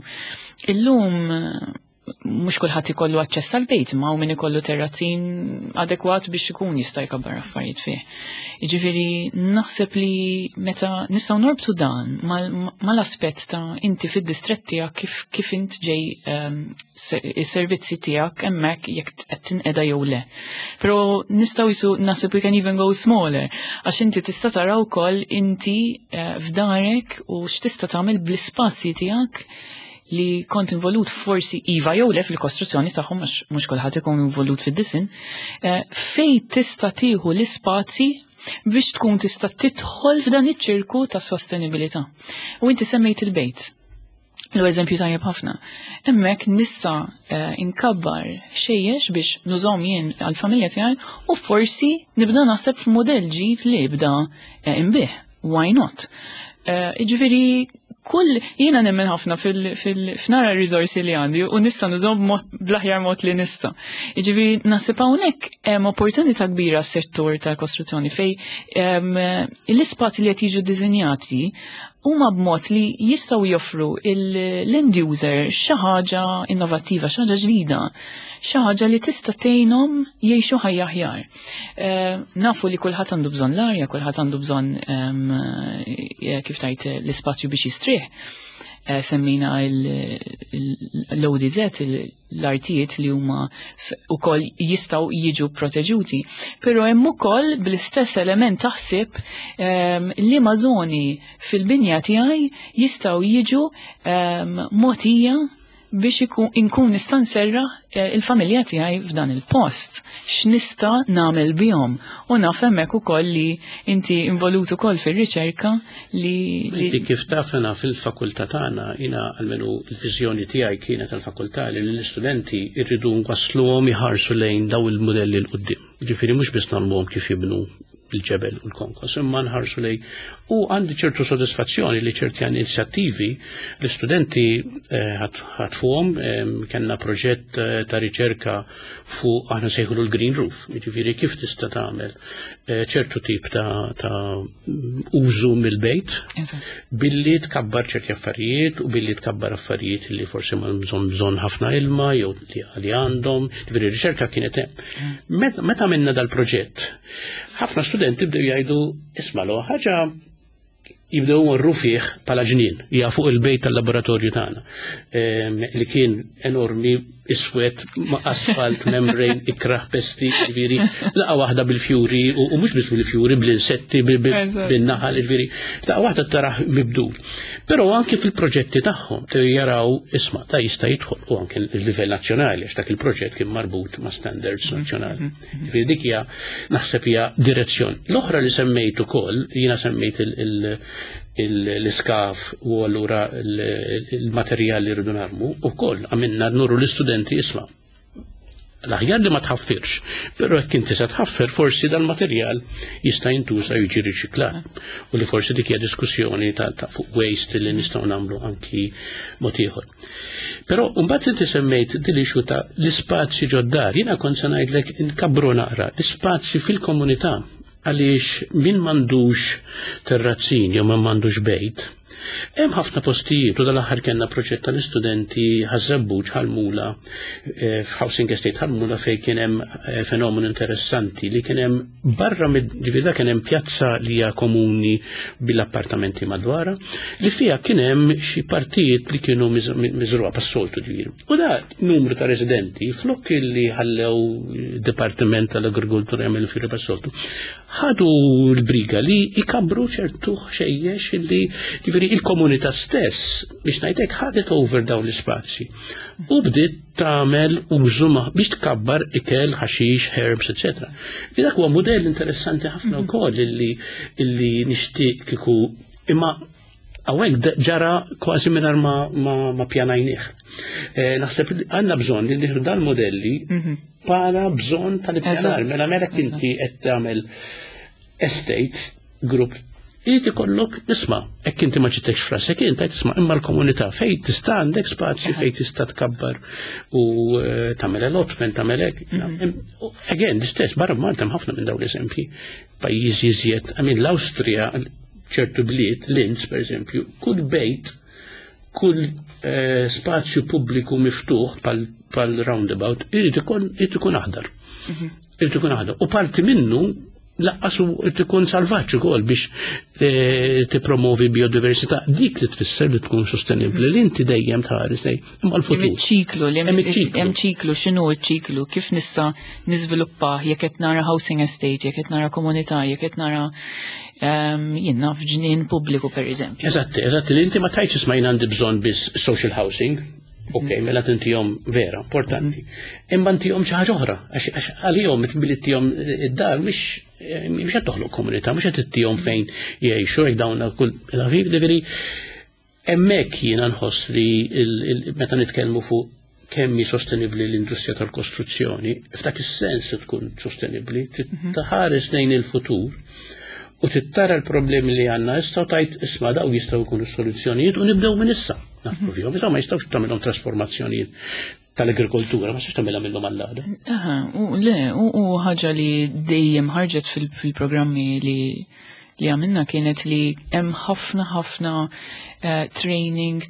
Illum mhux kulħadd ikollu aċċess għal bejt, ma min ikollu terrazzin adekwat biex ikun jista' jkabbar affarijiet fih. Jiġifieri naħseb li meta nistgħu norbtu dan mal-aspett ta' inti fid-distrett tiegħek kif int ġej is-servizzi tiegħek hemmhekk jekk qed tinqeda jew le. Però nistgħu naħseb we can even go smaller għax inti tista' tara wkoll inti f'darek u x'tista' tagħmel bl-ispazji tiegħek li kont involut forsi iva jew le fil-kostruzzjoni tagħhom mhux kulħadd ikun involut fid-disin, fejn tista' tieħu l-ispazji biex tkun tista' tidħol f'dan iċ-ċirku ta' sostenibilità. U inti semmejt il-bejt. L-eżempju tajjeb ħafna. Hemmhekk nista' inkabbar xejjex biex nużhom jien għall-familja tiegħi u forsi nibda naħseb f'mudell ġid li jibda imbih. Why not? Jiġifieri jiena nemmen ħafna f'nara r-riżorsi li għandi u nista' nużhom bl-aħjar mod li nista'. Jiġifieri naħseb hawnhekk hemm opportunità kbira s-settur tal-kostruzzjoni fejn l-ispazji li qed jiġu ddiżinjati huma b'mod li jistgħu joffru l-end user xi ħaġa innovattiva, xi ħaġa ġdida, xi ħaġa li tista' tgħinhom jgħixu ħajja aħjar. Nafu li kulħadd għandu bżonn l-arja, kulħadd għandu bżonn kif tajt l-ispazju biex jistrieħ. Semmina l-ODZ, l-artijiet li huma wkoll jistgħu jiġu proteġuti. Però hemm ukoll bl-istess element taħsib li ma' żoni fil-binja tiegħi jistgħu jiġu mogħtija biex inkun nista' nserra il-familja tiegħi f'dan il-post. X'nista' nagħmel bihom. U naf hemmhekk ukoll li inti involut ukoll fir-riċerka li kif tafna fil-fakultà tagħna jiena almenu l-viżjoni tiegħi kienet tal-fakultà li l-istudenti jridu nwassluhom iħarsu lejn daw il-modelli l qudiem. Ġifieri mhux biss nagħmluhom kif jibnu il-ġebel u l-konkos, imma nħarsu lej. U għandi ċertu sodisfazzjoni li ċerti inizjattivi l-istudenti ħatfuhom, kellna proġett ta' riċerka fuq aħna sejħulu l-Green Roof, jiġifieri kif tista' tagħmel ċertu tip ta' użu mill-bejt billi tkabbar ċerti affarijiet u billi tkabbar affarijiet li forsi ma bżonn ħafna ilma jew li għandhom, jiġifieri riċerka kienet hemm. Meta minna dal-proġett, ħafna studenti bdew jgħidu isma' ħaġa jibdew morru fih bħala ġnien, hija fuq il-bejt tal-laboratorju tagħna, li kien enormi iswed ma' asfalt, membrane, ikraħ pesti, ġifieri, laqa waħda bil-fjuri u mhux biss bil-fjuri, bl-insetti, bin-naħal, ġifieri, laqa waħda taraħ mibdul. Però anke fil-proġetti tagħhom jaraw isma' ta' jista' jidħol u anke il-livell nazzjonali għax dak il-proġett kien marbut ma' standards nazzjonali. Ġifieri dik hija naħseb hija direzzjoni. L-oħra li semmejt ukoll, jiena semmejt l-iskaf u allura il-materjal li rridu narmu u koll għamilna nuru l-istudenti isma' l-aħjar li ma tħaffirx, però jekk inti se tħaffer forsi dal-materjal jista' jintuża jiġi riċiklat u li forsi dik hija diskussjoni ta' fuq waste li nistgħu nagħmlu anki mod ieħor. Però mbagħad inti semmejt dilixu ta' l-ispazji ġoddar, jiena kont se ngħidlek inkabbru naqra l-ispazji fil-komunità għaliex min m'għandux terrazzini jew min m'għandux bejt. Hemm ħafna postijiet u dal-aħħar kellna proġett tal-istudenti ħażabbuġ ħalmula f'Housing Estate ħalmula fejn kien hemm fenomenu interessanti li kien hemm barra ġifieri kien hemm pjazza li hija komuni bil-appartamenti madwara li fiha kien hemm xi partijiet li kienu miżruha pas-soltu ġifieri. U da numru ta' residenti flok li ħallew Dipartiment tal-Agrikoltura jagħmel fieri pas-soltu ħadu l-briga li ikabru ċertu xejjex li ġifieri il-komunità stess biex ngħidlek ħadet over dawn l-ispazji u bdiet tagħmel użu biex tkabbar ikel, ħaxix, herbs, etc. Dak huwa mudell interessanti ħafna wkoll illi nixtieq kieku imma hawnhekk ġara kważi mingħajr ma pjanajnieh. Naħseb għandna bżonn li nieħdu dal-modelli bħala bżonn tal-ippjanar. Mela melek inti qed tagħmel estate group Irid ikollok isma' hekk inti ma ġittekx frasek inti tisma' imma l-komunità fejn tista' għandek spazju fejn tista' tkabbar u tagħmel allotment tagħmel hekk. Again, l-istess barra Malta hemm ħafna minn dawn l-eżempji. Pajjiżi iżjed, l-Awstrija ċertu bliet, Linz pereżempju, kull bejt, kull spazju pubbliku miftuħ pal roundabout irid ikun aħdar. Irid ikun aħdar. U parti minnu laqqasu tkun salvaġġ ukoll biex tippromovi biodiversità dik li tfisser li tkun sostenibbli li inti dejjem tħares imma l-futur. Hemm ċiklu x'inhu ċ-ċiklu kif nista' niżviluppah jekk qed nara housing estate, jekk qed nara komunità, jekk qed nara jien naf ġnien pubbliku pereżempju. Eżatt li inti ma tajtx isma' jien għandi bżonn biss social housing. Ok, mela tintihom vera, importanti. Imma ntihom xi ħaġa oħra, għax għalihom tbilitihom id-dar mhix qed toħloq komunità, mhux qed ittihom fejn jgħixu hekk dawn kull ġifieri hemmhekk jiena nħoss li meta nitkellmu fuq kemm hi sostenibbli l-industrija tal-kostruzzjoni, f'dak is-sens tkun sostenibbli, taħares lejn il-futur u tittara l-problemi li għandna issa u tajt isma' dawn jistgħu jkunu soluzzjonijiet u nibdew minn issa. Naħsbu fihom, ma jistgħux tagħmilhom trasformazzjonijiet tal-agrikoltura, ma tistax tagħmilha minnhom għall-għada. U ħaġa li dejjem ħarġet fil-programmi li għamilna kienet li hemm ħafna training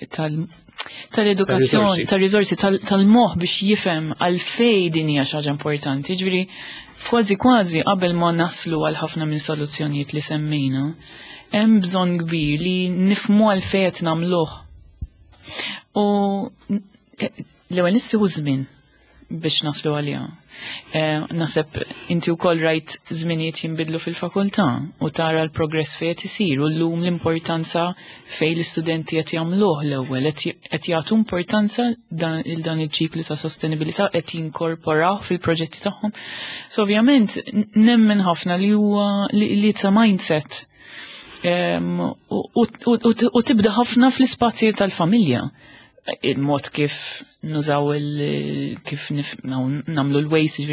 tal-edukazzjoni, tal-riżorsi, tal-moħħ biex jifhem għalfejn din hija xi ħaġa importanti. Ġifieri kważi qabel ma naslu għal ħafna minn soluzzjonijiet li semmejna, hemm bżonn kbir li nifhmu għalfejn qed nagħmluh. U l-ewwel nistieħu żmien biex naslu għalija. Naseb inti wkoll rajt żminijiet jinbidlu fil-fakultà u tara l-progress fejn qed isir u llum l-importanza fejn l-istudenti qed jagħmluh l-ewwel qed jagħtu importanza dan il-ċiklu ta' sostenibilità qed jinkorporaw fil-proġetti tagħhom. So ovvjament nemmen ħafna li huwa li ta' mindset u tibda ħafna fl-ispazji tal-familja. Il-mod kif nużaw kif namlu l-waste,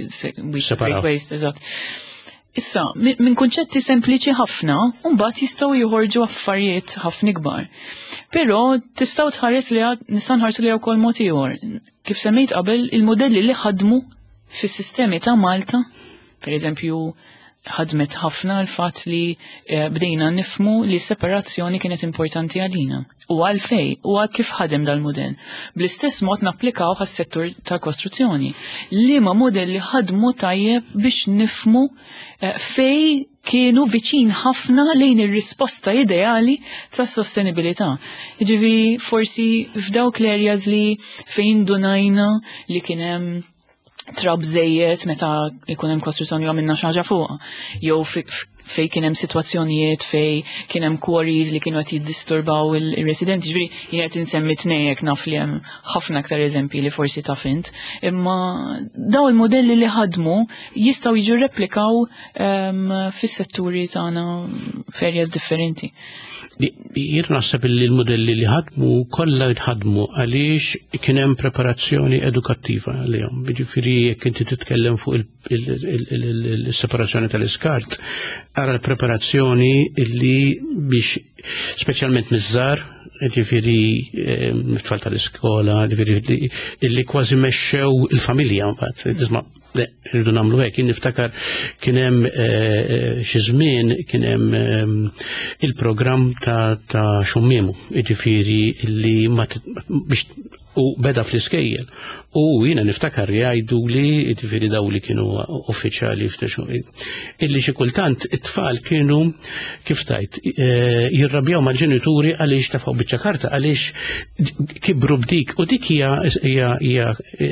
waste, eżatt. Issa, minn kunċetti sempliċi ħafna, mbagħad jistgħu joħorġu affarijiet ħafna kbar. Però tistgħu tħares li nista' nħarsu li wkoll mod ieħor. Kif semmejt qabel il-modelli li ħadmu fis-sistemi ta' Malta, pereżempju ħadmet ħafna l-fatt li bdejna nifmu li separazzjoni kienet importanti għalina. U għalfej, u għal kif ħadem dal-modell. Bl-istess mod napplikaw għas-settur tal-kostruzzjoni. Liema modelli ħadmu tajjeb biex nifmu fej kienu viċin ħafna lejn ir-risposta ideali tas sostenibilità. Ġifieri forsi f'dawk l-areas li fejn dunajna li kien hemm trab żejjed meta jkun hemm kostruzzjoni għamilna xi ħaġa fuqha. Jew fej kien hemm sitwazzjonijiet fej kien hemm quarries li kienu qed jiddisturbaw ir-residenti. Ġifieri jien qed insemmi tnejjek naf li hemm ħafna aktar eżempji li forsi taf int. Imma daw il-modelli li ħadmu jistgħu jiġu replikaw fis-setturi tagħna f'areas differenti. Jien naħseb li l-modelli li ħadmu kollha jħadmu għaliex kien hemm preparazzjoni edukattiva għalihom. Jiġifieri jekk inti titkellem fuq il-separazzjoni tal-iskart, ara l-preparazzjoni li biex speċjalment miż-żgħar, ġifieri mit-tfal tal-iskola, ġifieri illi kważi mexxew il-familja mbagħad. Rridu nagħmlu hekk. Jien niftakar kien hemm xi żmien kien hemm il-programm ta' Xummiemu, jiġifieri li biex u beda fl-iskejjel. U jiena niftakar jgħidu li jiġifieri daw li kienu uffiċjali illi xi kultant it-tfal kienu kif tajt jirrabjaw mal-ġenituri għaliex tafgħu biċċa karta għaliex kibru b'dik u dik hija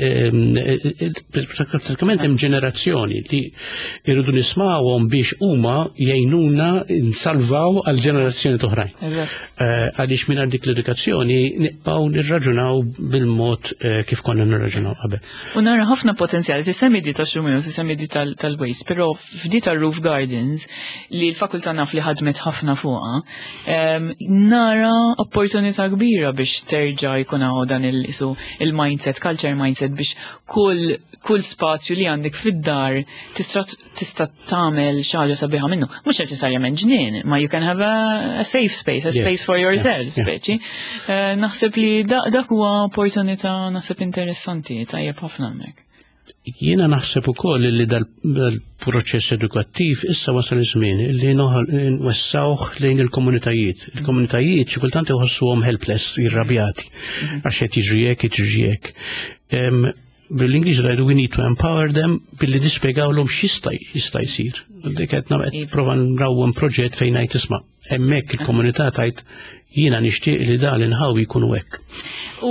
pratikament hemm ġenerazzjoni li jridu nisma'whom biex huma jgħinuna nsalvaw għal ġenerazzjoni oħrajn. Għaliex mingħajr dik l-edukazzjoni nibqgħu nirraġunaw bil-mod kif konna nirraġunaw qabel. U nara ħafna potenzjali, tisemmi di ta' Xummiemu, tisemmi di tal-waste, però f'di tal-roof gardens li l-fakultà naf li ħadmet ħafna fuqha, nara opportunità kbira biex terġa' jkun hawn dan il-mindset, culture mindset biex kull spazju li għandek fid-dar tista' tagħmel xi ħaġa sabiħa minnu. Mhux neċessarjament ġnien, ma you can have a safe space, a space for yourself, speċi. Naħseb li dak huwa opportunità naħseb interessanti, tajjeb ħafna hemmhekk. Jiena naħseb ukoll li dal-proċess edukattiv issa wasal iż-żmien li nwessawh lejn il-komunitajiet. Il-komunitajiet xi kultant iħossuhom helpless, irrabjati, għax qed jiġri hekk. Bil-Ingliż rajdu we need to empower them billi nispjegawlhom x'jista' jsir. Dik qed nipprova nrawwem proġett fejn ngħid isma' hemmhekk il-komunità tgħid jiena nixtieq li dan l-inħawi jkunu hekk. U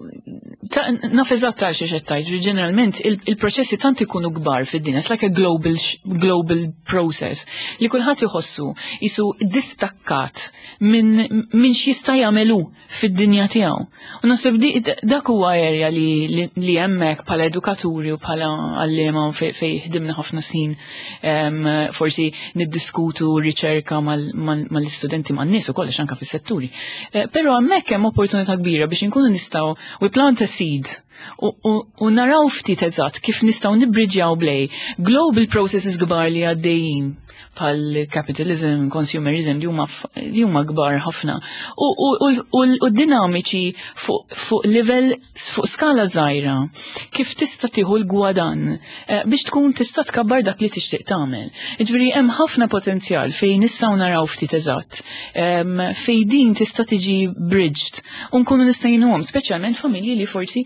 naf eżatt għal xi qed tgħid, ġeneralment il-proċessi tant ikunu kbar fid-dinja, it's like a global process li kulħadd iħossu isu distakkat minn x'jista' jagħmel hu fid-dinja tiegħu. U naħseb dak huwa area li hemmhekk bħala edukaturi u bħala għalliema fejn ħdimna ħafna snin forsi niddiskutu riċerka mal-istudenti man-nies ukoll anke fis-setturi. Però hemmhekk hemm opportunità kbira biex inkunu nistgħu we plant a seed u naraw ftit eżatt kif nistgħu nibbriġjaw blej global processes kbar li għaddejjin bħal capitalism, consumerism li huma kbar ħafna u dinamiċi fuq level fuq skala żgħira kif tista' tieħu l-gwadan biex tkun tista' tkabbar dak li tixtieq tagħmel. Jiġifieri hemm ħafna potenzjal fejn nistgħu naraw ftit eżatt fejn din tista' tiġi bridged u nkunu nistgħinuhom speċjalment familji li forsi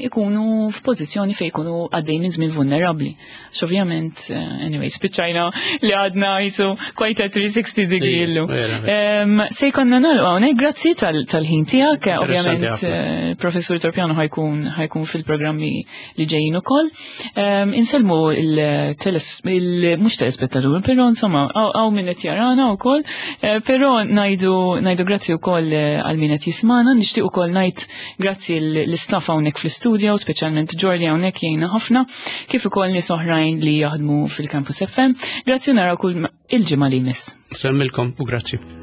ikunu f'pożizzjoni fejn ikunu għaddejjin minn żmien vulnerabbli. X'ovvjament anyway spiċċajna li għadna jisu quite a 360 degree illu. Vera. Se jkonna nalqu hawnhekk, grazzi tal-ħin tiegħek, ovvjament ħafna. Professur Torpiano ħajkun fil-programmi li ġejjin ukoll. Inselmu mhux telespettatur, però insomma hawn min qed jarana wkoll, però ngħidu grazzi wkoll għal min qed jismana, nixtieq ukoll ngħid grazzi l-istaff hawnhekk fl-istudio, speċjalment Jordi hawnhekk jgħinna ħafna, kif ukoll nies oħrajn li jaħdmu fil-Campus FM. Grazzi u naraw kull il-ġimgħa li jmiss. Semmilkom u grazzi.